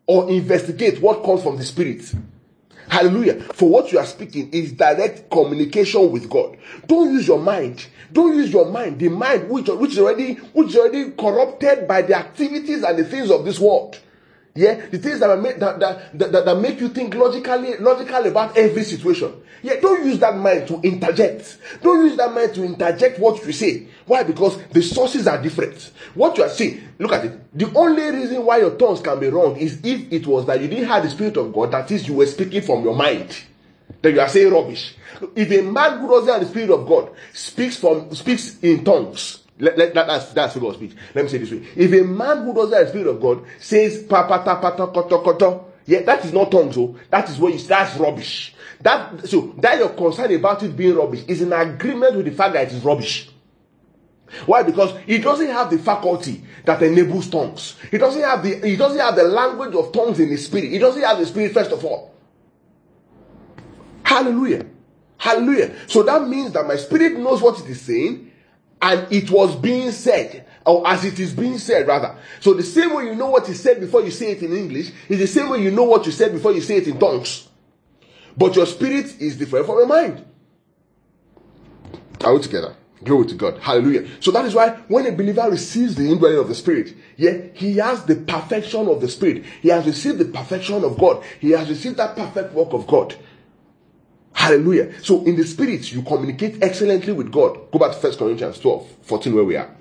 or investigate what comes from the Spirit. Hallelujah. For what you are speaking is direct communication with God. Don't use your mind. Don't use your mind. The mind which, which is already which is already corrupted by the activities and the things of this world. Yeah, the things that are made, that, that, that, that make you think logically, logical about every situation. Yeah, don't use that mind to interject. Don't use that mind to interject what you say. Why? Because the sources are different. What you are saying, look at it. The only reason why your tongues can be wrong is if it was that you didn't have the Spirit of God, that is, you were speaking from your mind. Then you are saying rubbish. If a man who doesn't have the Spirit of God speaks from speaks in tongues, Let, let, that, that's that's figure of speech. Let me say it this way: if a man who doesn't have the Spirit of God says pa pa ta pa ta koto koto, yeah, that is not tongues. So that is what you that's rubbish. That so that you're concerned about it being rubbish is in agreement with the fact that it is rubbish. Why? Because he doesn't have the faculty that enables tongues. He doesn't have the he doesn't have the language of tongues in his spirit. He doesn't have the Spirit first of all. Hallelujah, hallelujah. So that means that my spirit knows what it is saying. And it was being said, or as it is being said, rather. So the same way you know what is said before you say it in English is the same way you know what you said before you say it in tongues. But your spirit is different from your mind. Are we together? Glory to God. Hallelujah. So that is why when a believer receives the indwelling of the Spirit, yeah, he has the perfection of the Spirit. He has received the perfection of God. He has received that perfect work of God. Hallelujah. So in the Spirit, you communicate excellently with God. Go back to First Corinthians twelve, fourteen, where we are.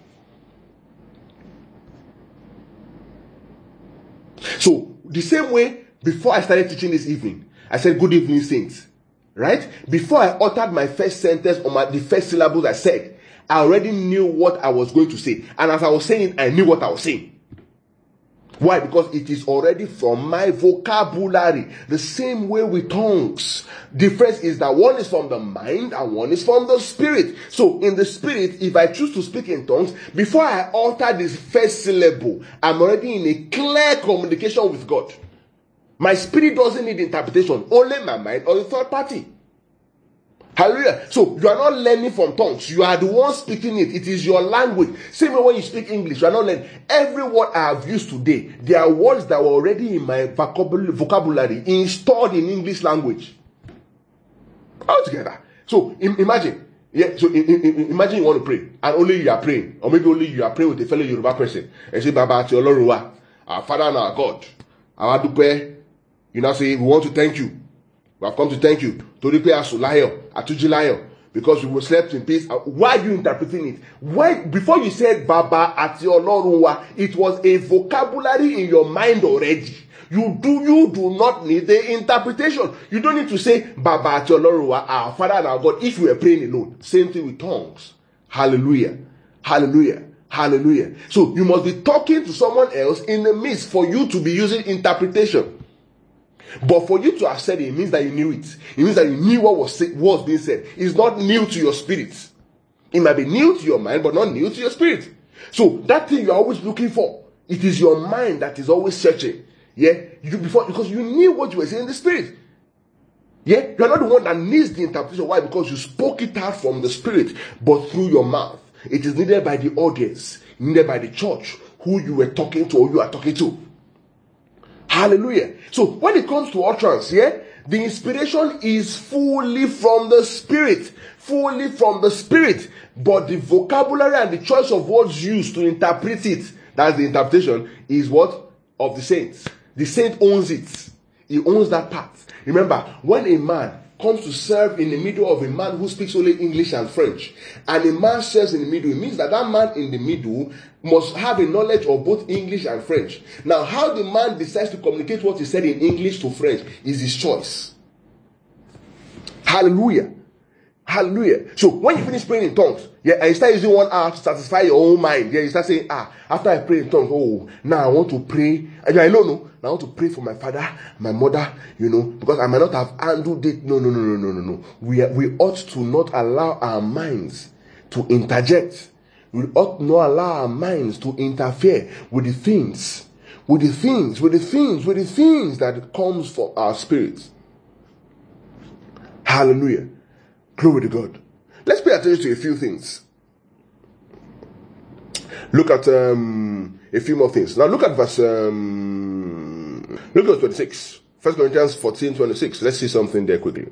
So the same way, before I started teaching this evening, I said, good evening, saints. Right? Before I uttered my first sentence or my, the first syllables I said, I already knew what I was going to say. And as I was saying, I knew what I was saying. Why? Because it is already from my vocabulary. The same way with tongues. Difference is that one is from the mind and one is from the spirit. So in the spirit, if I choose to speak in tongues, before I utter this first syllable, I'm already in a clear communication with God. My spirit doesn't need interpretation. Only my mind or the third party. Hallelujah. So you are not learning from tongues. You are the one speaking it. It is your language. Same way when you speak English, you are not learning. Every word I have used today, they are words that were already in my vocabulary, installed in English language. All together. So imagine, yeah. So imagine you want to pray, and only you are praying, or maybe only you are praying with a fellow Yoruba person, and say, "Baba ti Olorun wa, our Father and our God, our dupe." You now say, "We want to thank you. We have come to thank you. To repair Asulayo, Atujilayo, because we slept in peace." Why are you interpreting it? Why, before you said Baba Ati Olorunwa, it was a vocabulary in your mind already. You do you do not need the interpretation. You don't need to say Baba Ati Olorunwa, our Father and our God, if you were praying alone. Same thing with tongues. Hallelujah. Hallelujah. Hallelujah. So you must be talking to someone else in the midst for you to be using interpretation. But for you to have said it, it means that you knew it. It means that you knew what was, say, what was being said. It's not new to your spirit. It might be new to your mind, but not new to your spirit. So that thing you're always looking for, it is your mind that is always searching. Yeah, you before because you knew what you were saying in the spirit. Yeah, you're not the one that needs the interpretation. Why? Because you spoke it out from the spirit, but through your mouth. It is needed by the audience, needed by the church, who you were talking to or you are talking to. Hallelujah. So when it comes to utterance, yeah, the inspiration is fully from the Spirit. Fully from the Spirit. But the vocabulary and the choice of words used to interpret it, that's the interpretation, is what? Of the saints. The saint owns it. He owns that part. Remember, when a man comes to serve in the middle of a man who speaks only English and French, and a man serves in the middle, it means that that man in the middle must have a knowledge of both English and French. Now, how the man decides to communicate what he said in English to French is his choice. Hallelujah. Hallelujah. So, when you finish praying in tongues, yeah, and you start using one hour to satisfy your own mind, yeah, you start saying, ah, after I pray in tongues, oh, now I want to pray. And I don't know. I want to pray for my father, my mother, you know, because I might not have handled it. No, no, no, no, no, no, no. We are, we ought to not allow our minds to interject. We ought not allow our minds to interfere with the things, with the things, with the things, with the things that comes from our spirits. Hallelujah. Glory to God. Let's pay attention to a few things. Look at um, a few more things. Now look at verse um, Look at twenty-six. First Corinthians fourteen, twenty-six. Let's see something there quickly.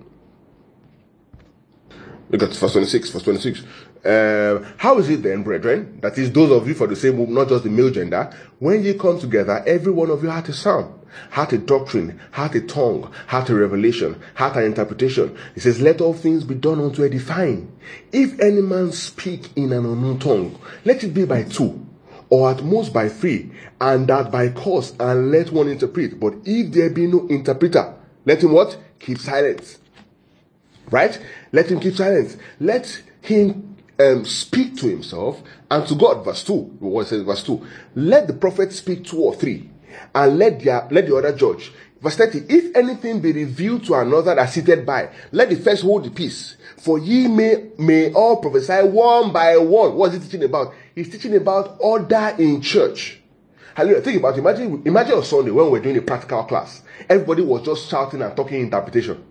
Look at verse twenty-six, verse twenty-six. Uh, how is it then, brethren, that is those of you for the same womb, not just the male gender, when ye come together, every one of you hath a psalm, hath a doctrine, hath a tongue, hath a revelation, hath an interpretation. It says, let all things be done unto edifying. If any man speak in an unknown tongue, let it be by two, or at most by three, and that by course, and let one interpret. But if there be no interpreter, let him what? Keep silence. Right? Let him keep silence. Let him um, speak to himself and to God. Verse two. What it says, verse two. Let the prophet speak two or three, and let the, let the other judge. Verse thirty. If anything be revealed to another that seated by, let the first hold the peace. For ye may, may all prophesy one by one. What is he teaching about? He's teaching about order in church. Hallelujah. Think about it. Imagine, imagine on Sunday when we're doing a practical class. Everybody was just shouting and talking interpretation.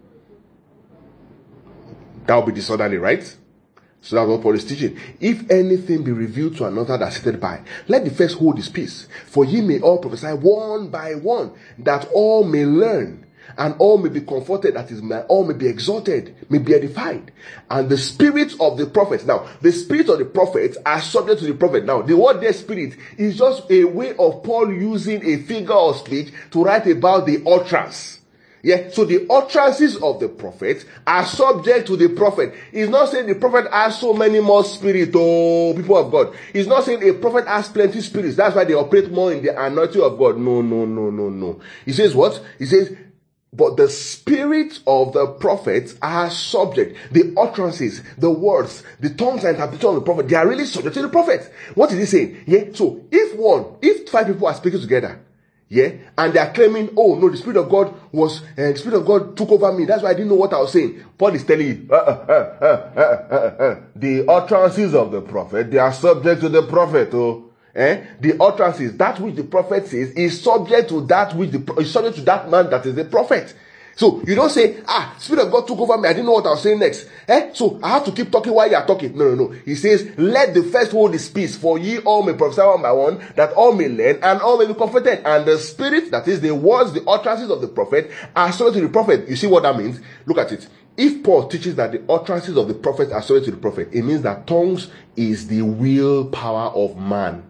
That would be disorderly, right? So that's what Paul is teaching. If anything be revealed to another that seated by, let the first hold his peace. For ye may all prophesy one by one, that all may learn, and all may be comforted, that is, all may be exalted, may be edified. And the spirit of the prophets, now, the spirit of the prophets are subject to the prophet. Now, the word there, spirit, is just a way of Paul using a figure of speech to write about the utterance. Yeah, so the utterances of the prophet are subject to the prophet. He's not saying the prophet has so many more spirits, oh, people of God. He's not saying a prophet has plenty spirits. That's why they operate more in the anointing of God. No, no, no, no, no. He says what? He says, but the spirit of the prophets are subject. The utterances, the words, the tongues and interpretation of the prophet, they are really subject to the prophet. What is he saying? Yeah, so if one, if five people are speaking together, yeah, and they are claiming, oh no, the Spirit of God was, uh, the Spirit of God took over me. That's why I didn't know what I was saying. Paul is telling you, uh, uh, uh, uh, uh, uh, uh. the utterances of the prophet, they are subject to the prophet. Oh, eh? The utterances, that which the prophet says, is subject to that which the is subject to that man that is the prophet. So you don't say, ah, Spirit of God took over me. I didn't know what I was saying next. Eh? So I have to keep talking while you are talking. No, no, no. He says, let the first hold his peace, for ye all may prophesy one by one, that all may learn, and all may be comforted. And the spirit, that is the words, the utterances of the prophet, are subject to the prophet. You see what that means? Look at it. If Paul teaches that the utterances of the prophet are subject to the prophet, it means that tongues is the willpower of man,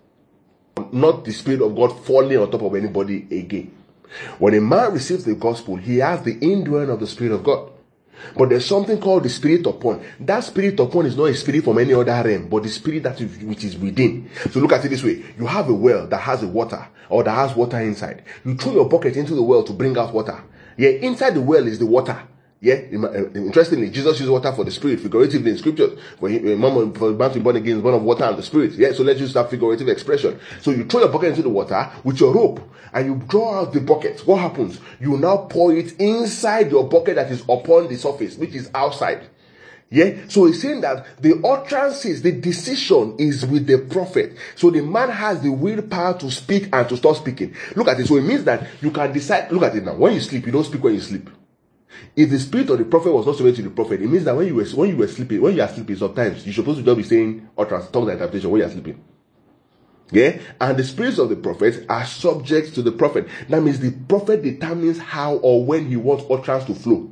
not the Spirit of God falling on top of anybody again. When a man receives the gospel, he has the indwelling of the Spirit of God. But there's something called the Spirit upon. That Spirit upon is not a spirit from any other realm, but the spirit that is, which is within. So look at it this way. You have a well that has a water, or that has water inside. You throw your bucket into the well to bring out water. Yeah, inside the well is the water. Yeah, interestingly, Jesus used water for the spirit, figuratively in scriptures. For a man for man to be born again is born of water and the spirit. Yeah, so let's use that figurative expression. So you throw your bucket into the water with your rope, and you draw out the bucket. What happens? You now pour it inside your bucket that is upon the surface, which is outside. Yeah, so he's saying that the utterances, the decision is with the prophet. So the man has the willpower to speak and to stop speaking. Look at it. So it means that you can decide. Look at it now. When you sleep, you don't speak when you sleep. If the spirit of the prophet was not subject to the prophet, it means that when you were when you were sleeping, when you are sleeping, sometimes you're supposed to just be saying utterance, tongues and interpretation when you are sleeping. Yeah, and the spirits of the prophet are subject to the prophet. That means the prophet determines how or when he wants utterance to flow.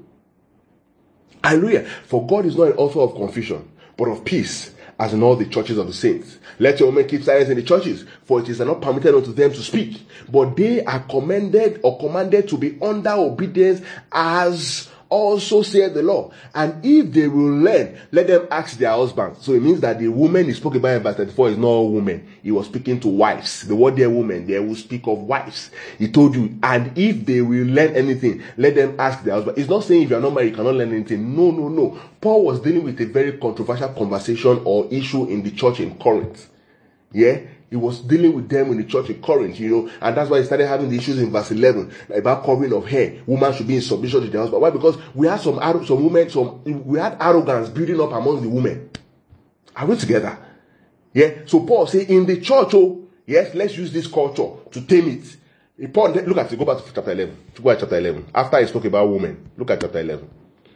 Hallelujah! For God is not an author of confusion, but of peace, as in all the churches of the saints. Let your women keep silence in the churches, for it is not permitted unto them to speak, but they are commanded or commanded to be under obedience, as also saith the law. And if they will learn, let them ask their husbands. So it means that the woman he spoke about in verse thirty-four is not a woman. He was speaking to wives. The word there, woman, they will speak of wives. He told you, and if they will learn anything, let them ask their husband. It's not saying if you are not married, you cannot learn anything. No, no, no. Paul was dealing with a very controversial conversation or issue in the church in Corinth. Yeah? He was dealing with them in the church in Corinth, you know, and that's why he started having the issues in verse eleven about covering of hair. Woman should be in submission to their husband. Why? Because we had some some women, some we had arrogance building up among the women. Are we together? Yeah. So Paul said in the church, oh yes, let's use this culture to tame it. Paul, look at it. Go back to chapter eleven. Go at chapter eleven. After he spoke about women, look at chapter eleven.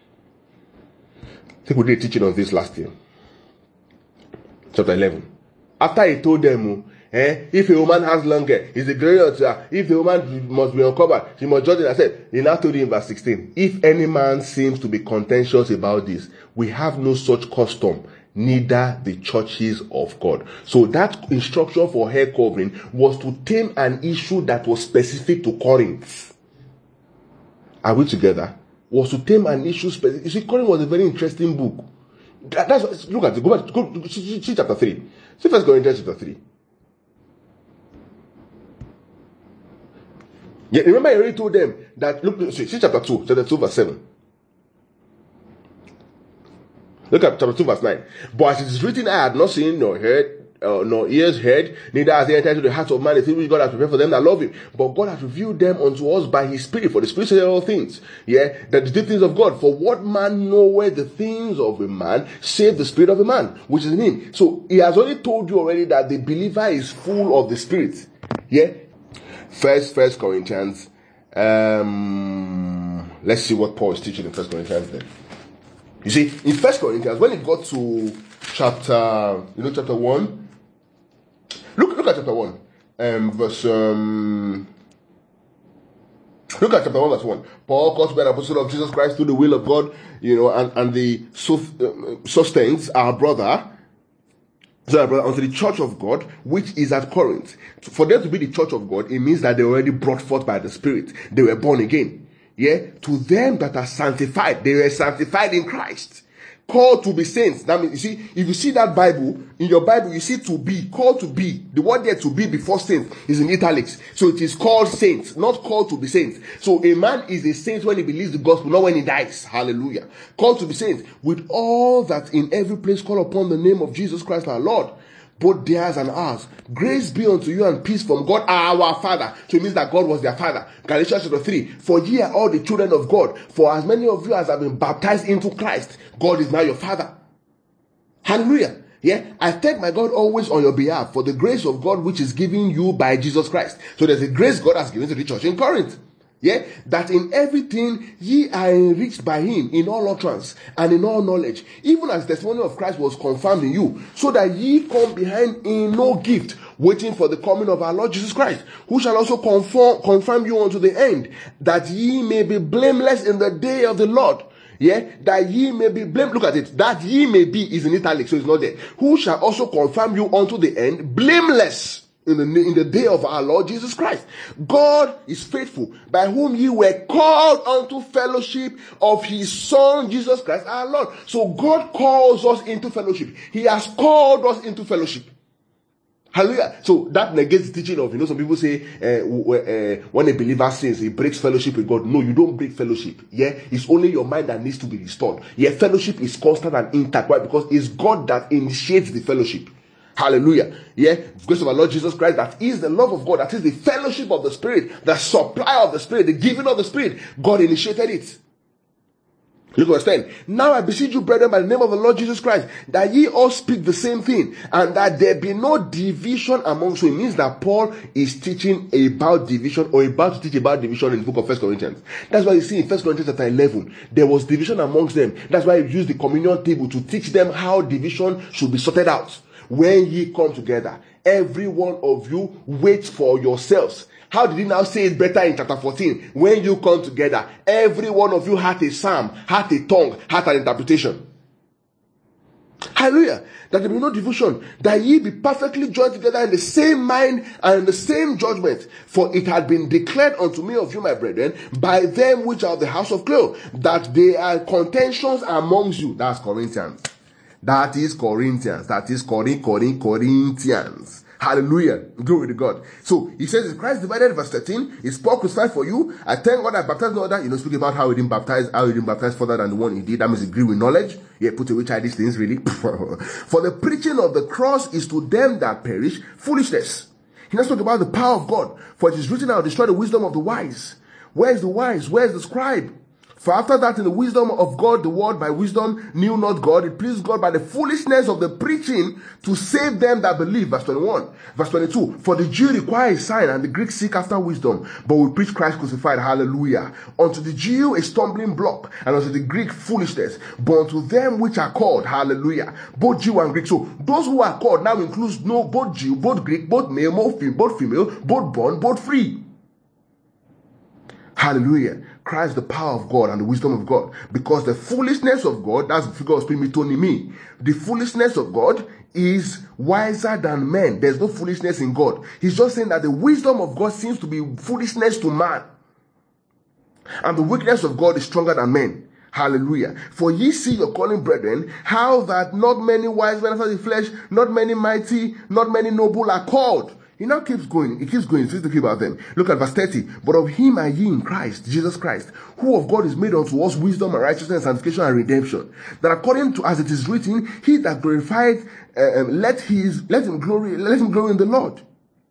I think we did teaching on this last year. Chapter eleven. After he told them, Eh? If a woman has long hair, it's a glory unto her. If the woman must be uncovered, she must judge it herself. He now told you in verse sixteen, if any man seems to be contentious about this, we have no such custom, neither the churches of God. So that instruction for hair covering was to tame an issue that was specific to Corinth. Are we together? Was to tame an issue specific. You see, Corinth was a very interesting book. That, that's look at it. Go back. Go see, see chapter three. See First Corinthians chapter three. Yeah, remember I already told them that. Look, see, see chapter two, chapter two, verse seven. Look at chapter two, verse nine. But as it is written, I had not seen nor heard, uh, nor ears heard, neither has he entered into the heart of man the things which God has prepared for them that love him. But God has revealed them unto us by his Spirit, for the Spirit says all things. Yeah, that the deep things of God. For what man knoweth the things of a man, save the Spirit of a man, which is in him. So he has already told you already that the believer is full of the Spirit. Yeah. First, First Corinthians. Um, let's see what Paul is teaching in First Corinthians then. You see, in First Corinthians, when it got to chapter, you know, chapter one. Look, look at chapter one, um, verse. Um, look at chapter one, verse one. Paul, called to be an apostle of Jesus Christ through the will of God, you know, and and the sustains our brother. So, brother, unto the church of God, which is at Corinth. For them to be the church of God, it means that they were already brought forth by the Spirit. They were born again. Yeah, to them that are sanctified, they were sanctified in Christ, called to be saints. That means, you see, if you see that Bible, in your Bible, you see to be, called to be. The word there to be before saints is in italics. So it is called saints, not called to be saints. So a man is a saint when he believes the gospel, not when he dies. Hallelujah. Called to be saints, with all that in every place call upon the name of Jesus Christ our Lord, both theirs and ours. Grace be unto you and peace from God our Father. So it means that God was their Father. Galatians chapter three. For ye are all the children of God. For as many of you as have been baptized into Christ, God is now your Father. Hallelujah. Yeah, I thank my God always on your behalf for the grace of God which is given you by Jesus Christ. So there's a grace God has given to the church in Corinth. Yeah, that in everything ye are enriched by him in all utterance and in all knowledge, even as the testimony of Christ was confirmed in you, so that ye come behind in no gift, waiting for the coming of our Lord Jesus Christ, who shall also confirm, confirm you unto the end, that ye may be blameless in the day of the Lord. Yeah, that ye may be blameless. Look at it. That ye may be is in italics, so it's not there. Who shall also confirm you unto the end, blameless in the, in the day of our Lord Jesus Christ. God is faithful, by whom ye were called unto fellowship of his Son, Jesus Christ our Lord. So God calls us into fellowship. He has called us into fellowship. Hallelujah. So that negates the teaching of, you know, some people say uh, uh, when a believer sins, he breaks fellowship with God. No, you don't break fellowship. Yeah, it's only your mind that needs to be restored. Yeah, fellowship is constant and intact. Why? Because it's God that initiates the fellowship. Hallelujah. Yeah, the grace of our Lord Jesus Christ, that is the love of God, that is the fellowship of the Spirit, the supply of the Spirit, the giving of the Spirit. God initiated it. Look at verse ten. Now I beseech you, brethren, by the name of the Lord Jesus Christ, that ye all speak the same thing, and that there be no division amongst you. It means that Paul is teaching about division, or about to teach about division in the book of First Corinthians. That's why you see in First Corinthians chapter eleven, there was division amongst them. That's why he used the communion table to teach them how division should be sorted out. When ye come together, every one of you wait for yourselves. How did he now say it better in chapter fourteen? When you come together, every one of you had a psalm, had a tongue, had an interpretation. Hallelujah. That there be no division, that ye be perfectly joined together in the same mind and in the same judgment. For it had been declared unto me of you, my brethren, by them which are of the house of Cleo, that there are contentions amongst you. That's Corinthians. That is Corinthians. That is Corinth, Corinth, Corinthians. Hallelujah. Glory to God. So he says, is Christ divided? Verse thirteen. Is Paul crucified for you? I thank God I baptized no other. You know, speaking about how he didn't baptize, how he didn't baptize further than the one he did. That means agree with knowledge. Yeah, put away childish things, really. For the preaching of the cross is to them that perish foolishness. He now spoke about the power of God. For it is written, I will destroy the wisdom of the wise. Where is the wise? Where is the scribe? For after that, in the wisdom of God, the world by wisdom knew not God. It pleased God by the foolishness of the preaching to save them that believe. Verse twenty-one. Verse twenty-two. For the Jew require a sign, and the Greek seek after wisdom. But we preach Christ crucified. Hallelujah. Unto the Jew a stumbling block, and unto the Greek foolishness. But unto them which are called, hallelujah, both Jew and Greek. So those who are called now includes no both Jew, both Greek, both male, both female, both born, both free. Hallelujah. Christ, the power of God and the wisdom of God. Because the foolishness of God, that's the figure of speech, metonymy. The foolishness of God is wiser than men. There's no foolishness in God. He's just saying that the wisdom of God seems to be foolishness to man. And the weakness of God is stronger than men. Hallelujah. For ye see your calling, brethren, how that not many wise men after the flesh, not many mighty, not many noble are called. He now keeps going. He keeps going. He's thinking about them. Look at verse thirty. But of him are ye in Christ, Jesus Christ, who of God is made unto us wisdom and righteousness, sanctification and redemption. That according to as it is written, he that glorified, uh, let his let him glory, let him glory in the Lord.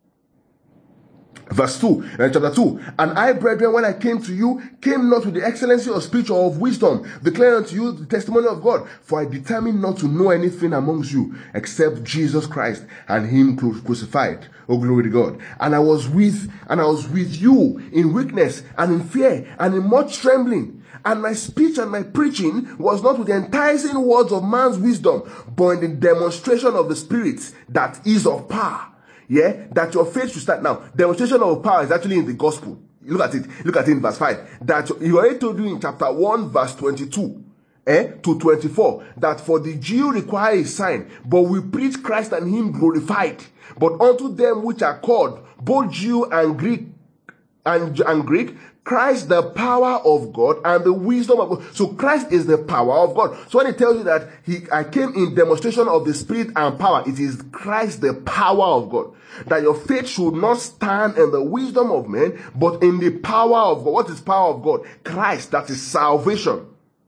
Verse two, uh, chapter two. And I, brethren, when I came to you, came not with the excellency of speech or of wisdom, declaring unto you the testimony of God. For I determined not to know anything amongst you, except Jesus Christ and him crucified. Oh, glory to God. And I was with, and I was with you in weakness and in fear and in much trembling. And my speech and my preaching was not with the enticing words of man's wisdom, but in the demonstration of the Spirit that is of power. Yeah, that your faith should start now. Demonstration of power is actually in the gospel. Look at it. Look at it in verse five. That he already told you in chapter one, verse twenty-two eh, to twenty-four, that for the Jew require a sign, but we preach Christ and him glorified. But unto them which are called, both Jew and Greek, and, and Greek, Christ the power of God and the wisdom of God. So Christ is the power of God. So when he tells you that he I came in demonstration of the Spirit and power, it is Christ the power of God. That your faith should not stand in the wisdom of men, but in the power of God. What is power of God? Christ, that is salvation.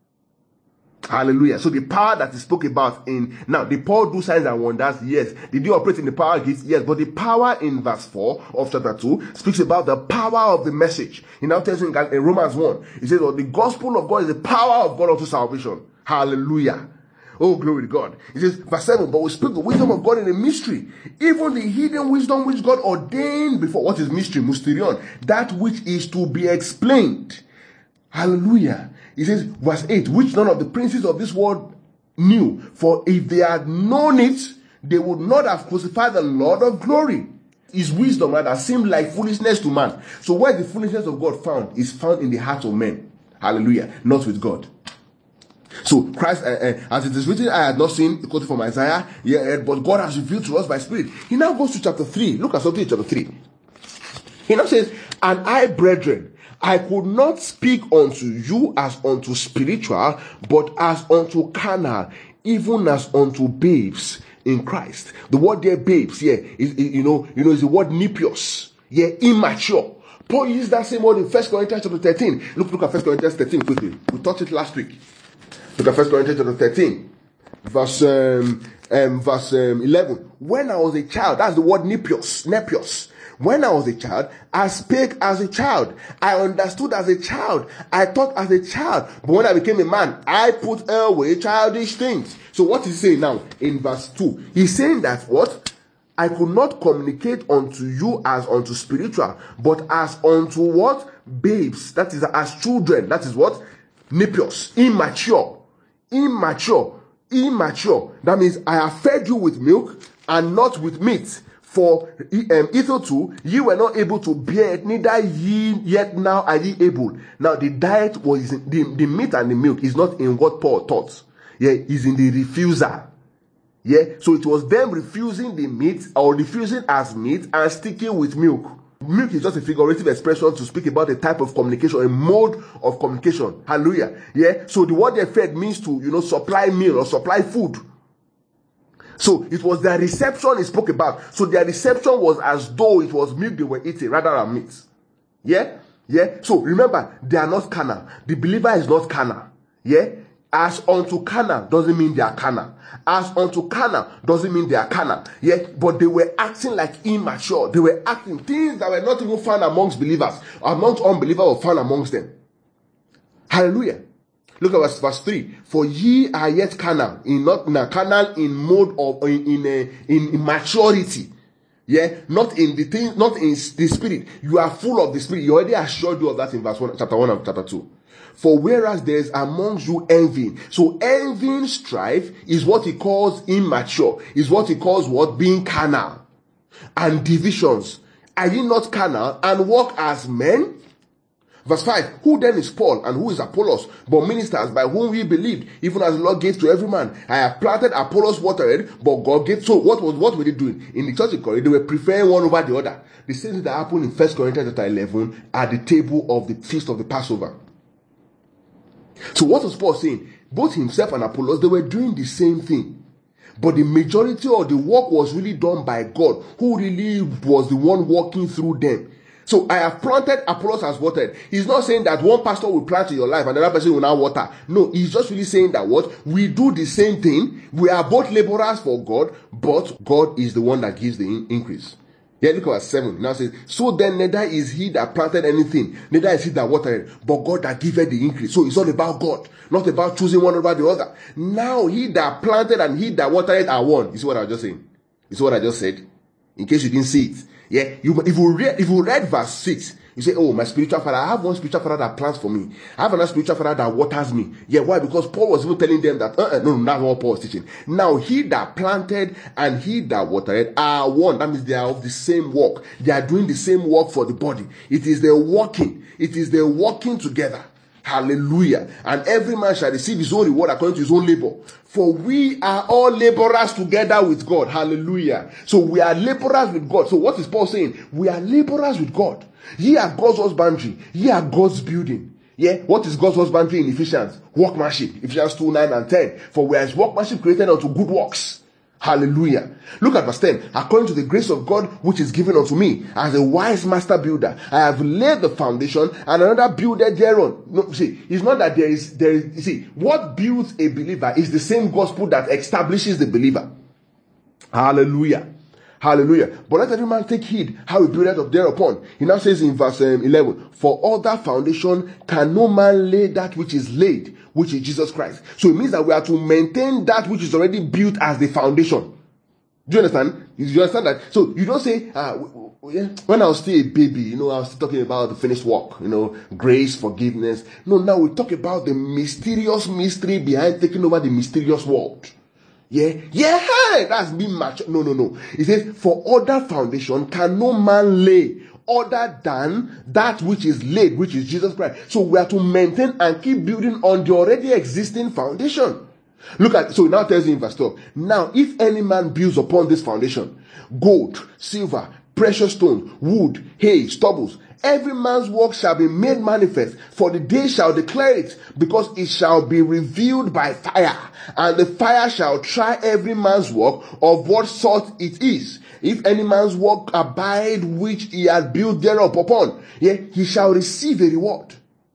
Hallelujah. So the power that is spoke about in, now, did Paul do signs and wonders? Yes. Did he operate in the power gifts? Yes. But the power in verse four of chapter two speaks about the power of the message. He now tells you in Romans one, he says, well, the gospel of God is the power of God unto salvation. Hallelujah. Oh, glory to God. He says, verse seven, but we speak the wisdom of God in a mystery, even the hidden wisdom which God ordained before. What is mystery? Mysterion. That which is to be explained. Hallelujah. He says, verse eight, which none of the princes of this world knew. For if they had known it, they would not have crucified the Lord of glory. His wisdom that seemed like foolishness to man. So where the foolishness of God found is found in the hearts of men. Hallelujah. Not with God. So Christ, uh, uh, as it is written, I had not seen, quoted from Isaiah, yeah, but God has revealed to us by Spirit. He now goes to chapter three. Look at something in chapter three. He now says, and I, brethren, I could not speak unto you as unto spiritual, but as unto carnal, even as unto babes in Christ. The word there, babes, yeah, is, is, you know, you know, is the word nepios, yeah, immature. Paul used that same word in First Corinthians chapter thirteen. Look, look at First Corinthians thirteen quickly. We taught it last week. Look at First Corinthians chapter thirteen, verse um, um, verse um, eleven. When I was a child, that's the word nepios, nepios. When I was a child, I spake as a child. I understood as a child. I thought as a child. But when I became a man, I put away childish things. So what is he saying now in verse two? He's saying that what? I could not communicate unto you as unto spiritual, but as unto what? Babes. That is as children. That is what? Nepios. Immature. Immature. Immature. That means I have fed you with milk and not with meat. For um, hitherto ye were not able to bear it, neither ye yet now are ye able. Now the diet was in, the, the meat and the milk is not in what Paul taught. Yeah, is in the refuser. Yeah, so it was them refusing the meat or refusing as meat and sticking with milk. Milk is just a figurative expression to speak about a type of communication, a mode of communication. Hallelujah. Yeah, so the word they fed means to, you know, supply meal or supply food. So it was their reception he spoke about. So their reception was as though it was milk they were eating rather than meat. Yeah? Yeah? So remember, they are not carnal. The believer is not carnal. Yeah? As unto carnal doesn't mean they are carnal. As unto carnal doesn't mean they are carnal. Yeah? But they were acting like immature. They were acting things that were not even found amongst believers. Amongst unbelievers were found amongst them. Hallelujah. Look at verse, verse three. For ye are yet carnal, in not in a carnal in mode of in in, a, in in maturity. Yeah, not in the thing, not in the spirit. You are full of the spirit. You already assured you of that in verse one, chapter one and chapter two. For whereas there is amongst you envy, so envying, strife is what he calls immature, is what he calls what being carnal, and divisions. Are ye not carnal and walk as men? Verse five, who then is Paul and who is Apollos, but ministers by whom we believed, even as the Lord gave to every man. I have planted, Apollos watered, but God gave. So what was what were they doing? In the church in Corinth, they were preferring one over the other. The same thing that happened in First Corinthians chapter eleven at the table of the feast of the Passover. So what was Paul saying? Both himself and Apollos, they were doing the same thing. But the majority of the work was really done by God, who really was the one working through them. So I have planted, Apollos has watered. He's not saying that one pastor will plant in your life and another person will now water. No, he's just really saying that what? We do the same thing. We are both laborers for God, but God is the one that gives the in- increase. Yeah, look at verse seven. Now it says, so then neither is he that planted anything, neither is he that watered, but God that giveth the increase. So it's all about God, not about choosing one over the other. Now he that planted and he that watered are one. You see what I was just saying? You see what I just said? In case you didn't see it. Yeah, you, if you read, if you read verse six, you say, oh, my spiritual father, I have one spiritual father that plants for me. I have another spiritual father that waters me. Yeah, why? Because Paul was even telling them that, uh-uh, no, no, that's what Paul was teaching. Now, he that planted and he that watered are one. That means they are of the same work. They are doing the same work for the body. It is their working. It is their working together. Hallelujah. And every man shall receive his own reward according to his own labor. For we are all laborers together with God. Hallelujah. So we are laborers with God. So what is Paul saying? We are laborers with God. Ye are God's husbandry. Ye are God's building. Yeah. What is God's husbandry in Ephesians? Workmanship. Ephesians two, nine and ten. For we are his workmanship created unto good works. Hallelujah. Look at verse ten. According to the grace of God which is given unto me, as a wise master builder, I have laid the foundation, and another builded thereon. No, see, it's not that there is, there is, you see, what builds a believer is the same gospel that establishes the believer. Hallelujah. Hallelujah. But let every man take heed how he buildeth up thereupon. He now says in verse um, eleven, for other foundation can no man lay that which is laid, which is Jesus Christ. So it means that we are to maintain that which is already built as the foundation. Do you understand? Do you understand that? So you don't say, uh, when I was still a baby, you know, I was still talking about the finished work, you know, grace, forgiveness. No, now we talk about the mysterious mystery behind taking over the mysterious world. Yeah, yeah, that's being mature. No, no, no. It says, for other foundation can no man lay other than that which is laid, which is Jesus Christ. So we are to maintain and keep building on the already existing foundation. Look at, so it now tells you in verse twelve. Now, if any man builds upon this foundation, gold, silver, precious stone, wood, hay, stubbles, every man's work shall be made manifest, for the day shall declare it, because it shall be revealed by fire, and the fire shall try every man's work of what sort it is. If any man's work abide which he has built thereof upon, yeah, he shall receive a reward.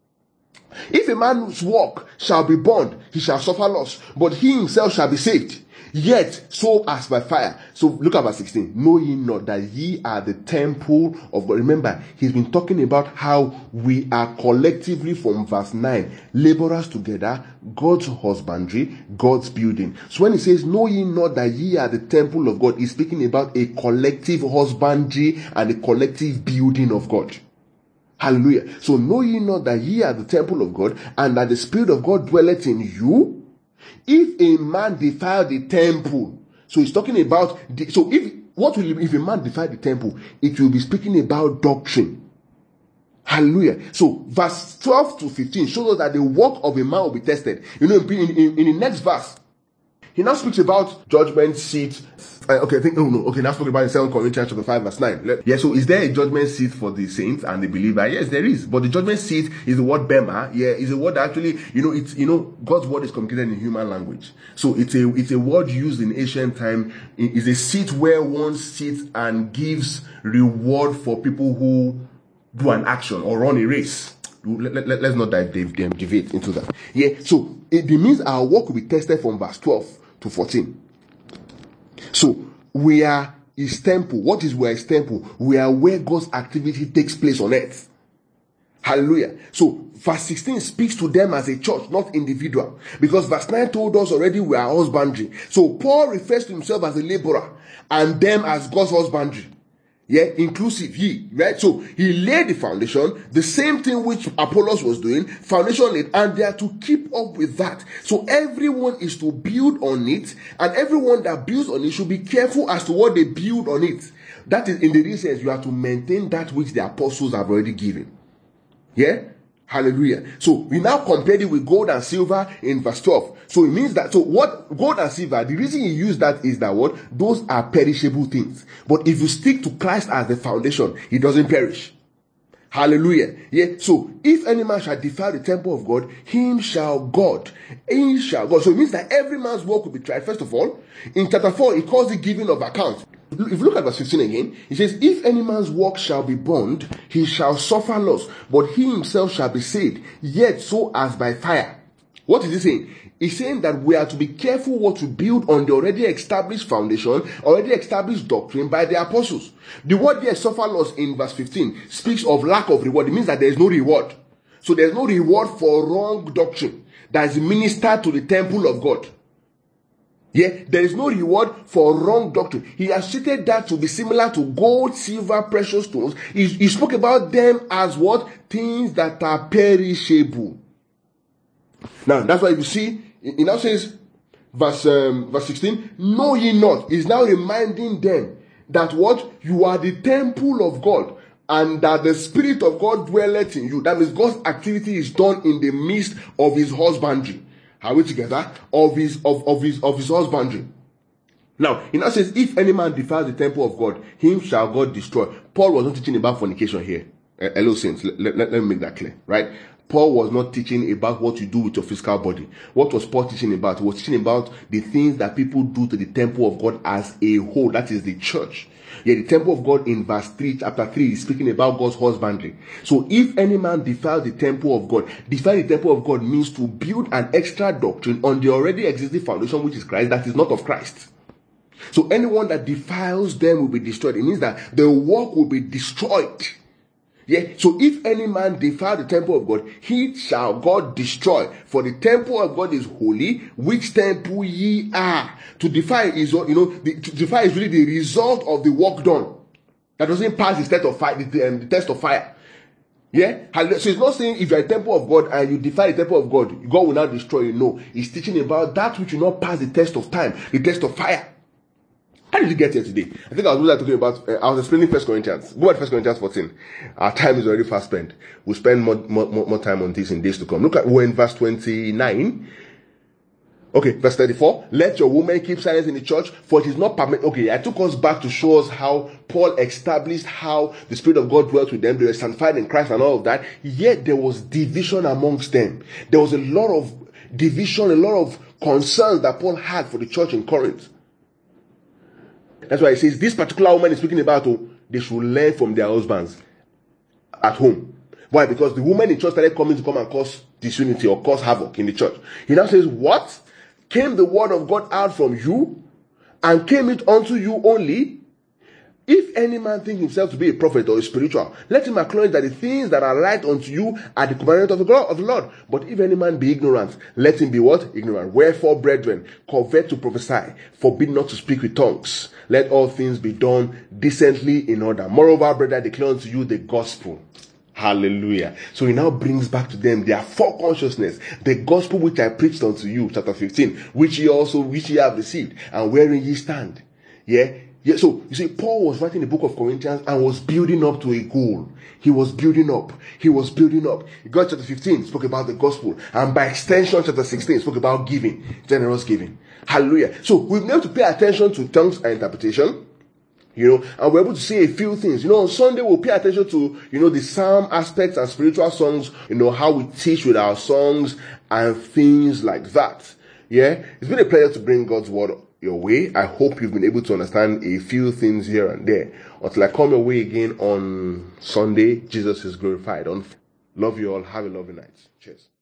If a man's work shall be burned, he shall suffer loss, but he himself shall be saved, yet so as by fire. So look at verse sixteen. Know ye not that ye are the temple of God? Remember, he's been talking about how we are collectively, from verse nine, laborers together, God's husbandry, God's building. So when he says, know ye not that ye are the temple of God, he's speaking about a collective husbandry and a collective building of God. Hallelujah. So know ye not that ye are the temple of God, and that the Spirit of God dwelleth in you? If a man defile the temple, so he's talking about, the, so if, what will, if a man defile the temple, it will be speaking about doctrine. Hallelujah. So verse twelve to fifteen shows us that the work of a man will be tested. You know, in, in, in the next verse, he now speaks about judgment seat. Uh, okay, I think, no, no, okay, now speaking about in Second Corinthians chapter five, verse nine. Let, yeah, so is there a judgment seat for the saints and the believer? Yes, there is. But the judgment seat is the word bema. Yeah, is a word that actually, you know, it's, you know, God's word is communicated in human language. So it's a, it's a word used in ancient time. It's a seat where one sits and gives reward for people who do an action or run a race. Let, let, let's not dive, dive, dive, deviate into that. Yeah, so it means our work will be tested from verse twelve to fourteen. So we are his temple. What is we are his temple? We are where God's activity takes place on earth. Hallelujah. So verse sixteen speaks to them as a church, not individual. Because verse nine told us already we are husbandry. So Paul refers to himself as a laborer and them as God's husbandry. Yeah, inclusive, ye, right? So he laid the foundation, the same thing which Apollos was doing, foundation laid, and they are to keep up with that. So everyone is to build on it, and everyone that builds on it should be careful as to what they build on it. That is, in the real sense, you have to maintain that which the apostles have already given. Yeah? Hallelujah. So we now compare it with gold and silver in verse twelve. So it means that, so what gold and silver, the reason you use that is that what? Those are perishable things. But if you stick to Christ as the foundation, it doesn't perish. Hallelujah. Yeah. So if any man shall defile the temple of God, him shall God. He shall God. So it means that every man's work will be tried. First of all, in chapter four, it calls it giving of account. If you look at verse fifteen again, it says, if any man's work shall be burned, he shall suffer loss, but he himself shall be saved, yet so as by fire. What is he saying? He's saying that we are to be careful what to build on the already established foundation, already established doctrine by the apostles. The word there, suffer loss, in verse fifteen, speaks of lack of reward. It means that there is no reward. So there's no reward for wrong doctrine that is ministered to the temple of God. Yeah, there is no reward for wrong doctrine. He has stated that to be similar to gold, silver, precious stones. He, he spoke about them as what? Things that are perishable. Now, that's why you see, it now says, verse, um, verse sixteen, know ye not. He's now reminding them that what? You are the temple of God, and that the Spirit of God dwelleth in you. That means God's activity is done in the midst of his husbandry. Are we together? Of his of, of his of his husbandry. Now, he now says, if any man defiles the temple of God, him shall God destroy. Paul was not teaching about fornication here. Uh, hello, saints. Let, let, let me make that clear, right? Paul was not teaching about what you do with your physical body. What was Paul teaching about? He was teaching about the things that people do to the temple of God as a whole. That is the church. Yeah, the temple of God in verse three, chapter three, is speaking about God's husbandry. So if any man defiles the temple of God, defile the temple of God means to build an extra doctrine on the already existing foundation, which is Christ, that is not of Christ. So anyone that defiles them will be destroyed. It means that the work will be destroyed. Yeah. So if any man defile the temple of God, he shall God destroy. For the temple of God is holy, which temple ye are. To defile is, you know, the, to defile is really the result of the work done. That doesn't pass the test of fire. The, um, the test of fire. Yeah. So it's not saying if you're a temple of God and you defile the temple of God, God will not destroy you. No. It's teaching about that which will not pass the test of time, the test of fire. How did you get here today? I think I was really talking about, uh, I was explaining First Corinthians. Go at First Corinthians fourteen. Our time is already fast spent. We'll spend more, more, more time on this in days to come. Look at, we're in verse twenty-nine. Okay, verse thirty-four. Let your women keep silence in the church, for it is not permitted. Okay, I took us back to show us how Paul established how the Spirit of God dwelt with them. They were sanctified in Christ and all of that. Yet there was division amongst them. There was a lot of division, a lot of concerns that Paul had for the church in Corinth. That's why he says this particular woman is speaking about, oh, they should learn from their husbands at home. Why? Because the woman in church started coming to come and cause disunity or cause havoc in the church. He now says, what? Came the word of God out from you, and came it unto you only? If any man think himself to be a prophet or a spiritual, let him acknowledge that the things that are right unto you are the commandment of the God, of the Lord. But if any man be ignorant, let him be what? Ignorant. Wherefore, brethren, covet to prophesy, forbid not to speak with tongues. Let all things be done decently in order. Moreover, brother, I declare unto you the gospel. Hallelujah. So he now brings back to them their foreconsciousness, the gospel which I preached unto you, chapter fifteen, which ye also, which ye have received, and wherein ye stand. Yeah. Yeah, so you see, Paul was writing the book of Corinthians and was building up to a goal. He was building up. He was building up. He got chapter fifteen, spoke about the gospel, and by extension, chapter sixteen spoke about giving, generous giving. Hallelujah. So we've been able to pay attention to tongues and interpretation, you know, and we're able to say a few things. You know, on Sunday we'll pay attention to, you know, the psalm aspects and spiritual songs. You know, how we teach with our songs and things like that. Yeah, it's been a pleasure to bring God's word your way. I hope you've been able to understand a few things here and there. Until I come your way again on Sunday, Jesus is glorified. Love you all. Have a lovely night. Cheers.